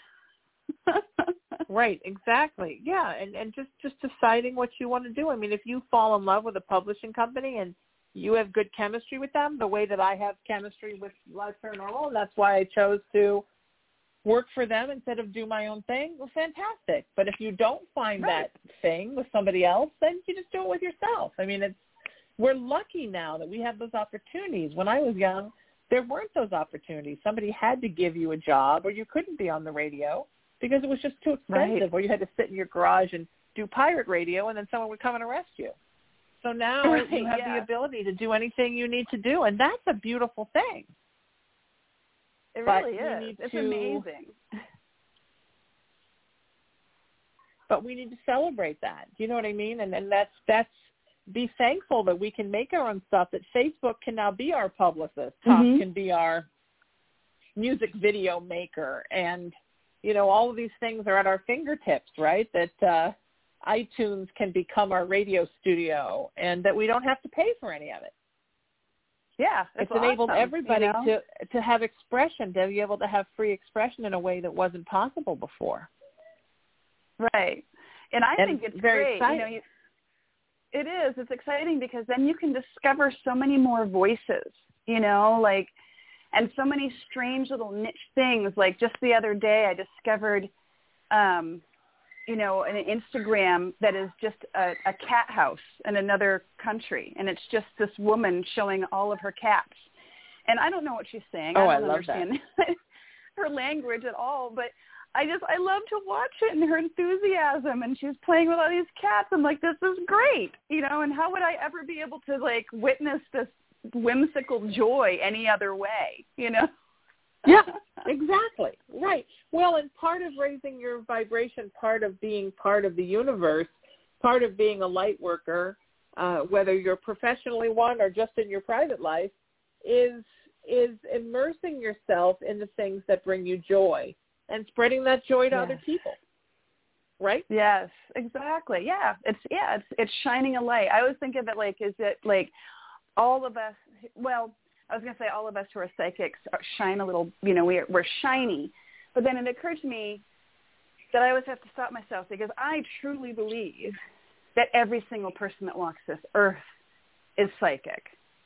B: Right, exactly. Yeah, and, and just, just deciding what you want to do. I mean, if you fall in love with a publishing company and you have good chemistry with them, the way that I have chemistry with Live Paranormal, and that's why I chose to work for them instead of do my own thing, well, fantastic. But if you don't find right. that thing with somebody else, then you just do it with yourself. I mean, it's we're lucky now that we have those opportunities. When I was young, there weren't those opportunities. Somebody had to give you a job, or you couldn't be on the radio because it was just too expensive,
D: right.
B: or you had to sit in your garage and do pirate radio, and then someone would come and arrest you. So now
D: right,
B: you have
D: yeah.
B: the ability to do anything you need to do, and that's a beautiful thing.
D: It
B: but
D: really is. It's
B: to,
D: amazing.
B: But we need to celebrate that. Do you know what I mean? And and that's that's be thankful that we can make our own stuff, that Facebook can now be our publicist, Tom mm-hmm. can be our music video maker, and, you know, all of these things are at our fingertips, right? That uh, iTunes can become our radio studio, and that we don't have to pay for any of it.
D: Yeah,
B: it's
D: awesome,
B: enabled everybody
D: you know?
B: to to have expression, to be able to have free expression in a way that wasn't possible before.
D: Right, and I
B: and
D: think it's
B: very
D: great.
B: Exciting.
D: You know, you, it is. It's exciting because then you can discover so many more voices. You know, like, and so many strange little niche things. Like just the other day, I discovered, um, you know, an Instagram that is just a, a cat house in another country, and it's just this woman showing all of her cats. And I don't know what she's saying.
B: Oh,
D: I don't
B: I love
D: understand her language at all, but I just, I love to watch it and her enthusiasm, and she's playing with all these cats. I'm like, this is great, you know, and how would I ever be able to, like, witness this whimsical joy any other way, you know?
B: Yeah, exactly. Right. Well, and part of raising your vibration, part of being part of the universe, part of being a light worker, uh, whether you're professionally one or just in your private life, is is immersing yourself in the things that bring you joy and spreading that joy to
D: yes.
B: other people. Right?
D: Yes, exactly. Yeah, it's yeah, it's it's shining a light. I always think of it like, is it like all of us? Well, I was going to say all of us who are psychics shine a little, you know, we're, we're shiny. But then it occurred to me that I always have to stop myself because I truly believe that every single person that walks this earth is psychic.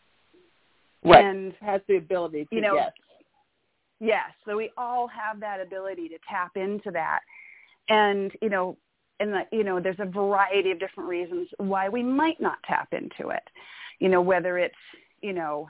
B: Right.
D: And
B: has the ability to,
D: you know,
B: yes.
D: Yes. So we all have that ability to tap into that. And, you know, and the, you know, there's a variety of different reasons why we might not tap into it. You know, whether it's, you know,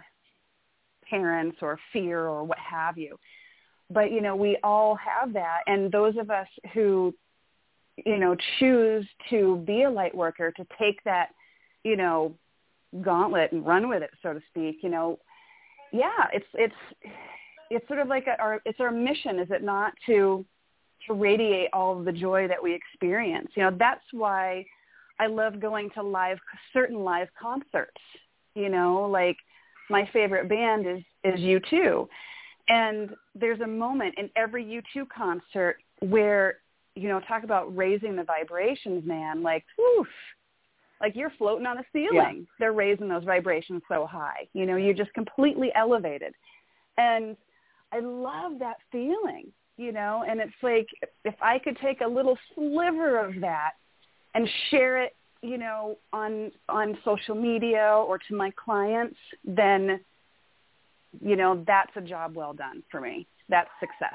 D: parents or fear or what have you. But, you know, we all have that. And those of us who, you know, choose to be a light worker, to take that, you know, gauntlet and run with it, so to speak. You know, yeah, it's it's it's sort of like a, our it's our mission, is it not, to to radiate all of the joy that we experience. You know, that's why I love going to live certain live concerts. You know, like my favorite band is is U two, and there's a moment in every U two concert where, you know, talk about raising the vibrations, man. Like, whew, like you're floating on a ceiling. Yeah. They're raising those vibrations so high. You know, you're just completely elevated. And I love that feeling, you know, and it's like if I could take a little sliver of that and share it, you know, on on social media or to my clients, then, you know, that's a job well done for me. That's success.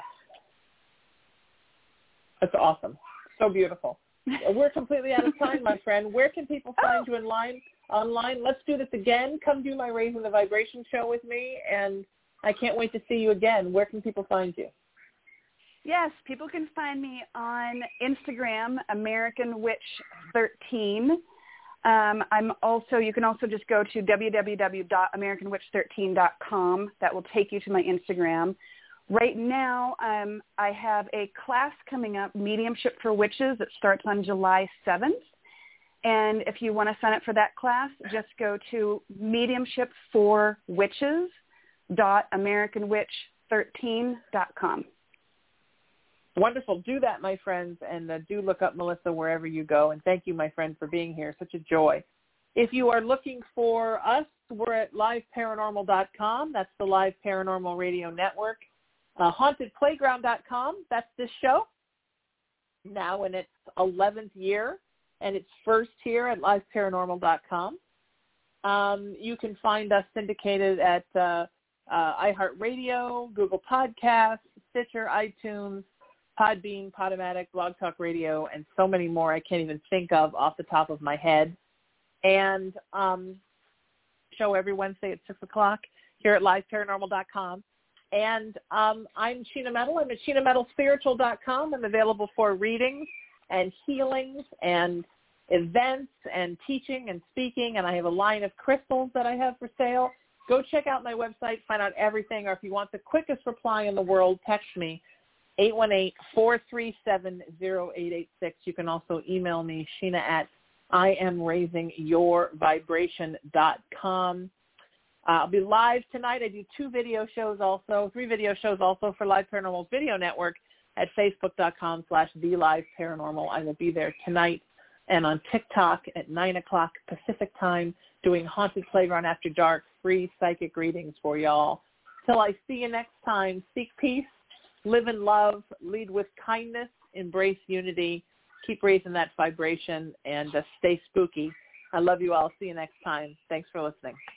B: That's awesome. So beautiful. We're completely out of time, my friend. Where can people find oh. you in line, online? Let's do this again. Come do my Raising the Vibration show with me, and I can't wait to see you again. Where can people find you?
D: Yes, people can find me on Instagram, American Witch thirteen. Um, I'm also, you can also just go to w w w dot american witch thirteen dot com. That will take you to my Instagram. Right now, um, I have a class coming up, Mediumship for Witches. It starts on July seventh. And if you want to sign up for that class, just go to mediumship for witches dot american witch thirteen dot com.
B: Wonderful. Do that, my friends, and uh, do look up Melissa wherever you go. And thank you, my friend, for being here. Such a joy. If you are looking for us, we're at live paranormal dot com. That's the Live Paranormal Radio Network. Uh, haunted playground dot com. That's this show. Now in its eleventh year, and it's first here at live paranormal dot com. Um, you can find us syndicated at uh, uh, iHeartRadio, Google Podcasts, Stitcher, iTunes, Podbean, Podomatic, Blog Talk Radio, and so many more I can't even think of off the top of my head. And um, show every Wednesday at six o'clock here at live paranormal dot com. And um, I'm Sheena Metal. I'm at sheena metal spiritual dot com. I'm available for readings and healings and events and teaching and speaking. And I have a line of crystals that I have for sale. Go check out my website, find out everything. Or if you want the quickest reply in the world, text me, eight one eight, four three seven, zero eight eight six. You can also email me, Sheena at I am raising your vibration dot com. Uh, I'll be live tonight. I do two video shows also, three video shows also for Live Paranormal's video network at facebook.com slash The Live Paranormal. I will be there tonight and on TikTok at nine o'clock Pacific time doing Haunted Playground After Dark, free psychic readings for y'all. Till I see you next time, seek peace, live in love, lead with kindness, embrace unity, keep raising that vibration, and uh, stay spooky. I love you all. See you next time. Thanks for listening.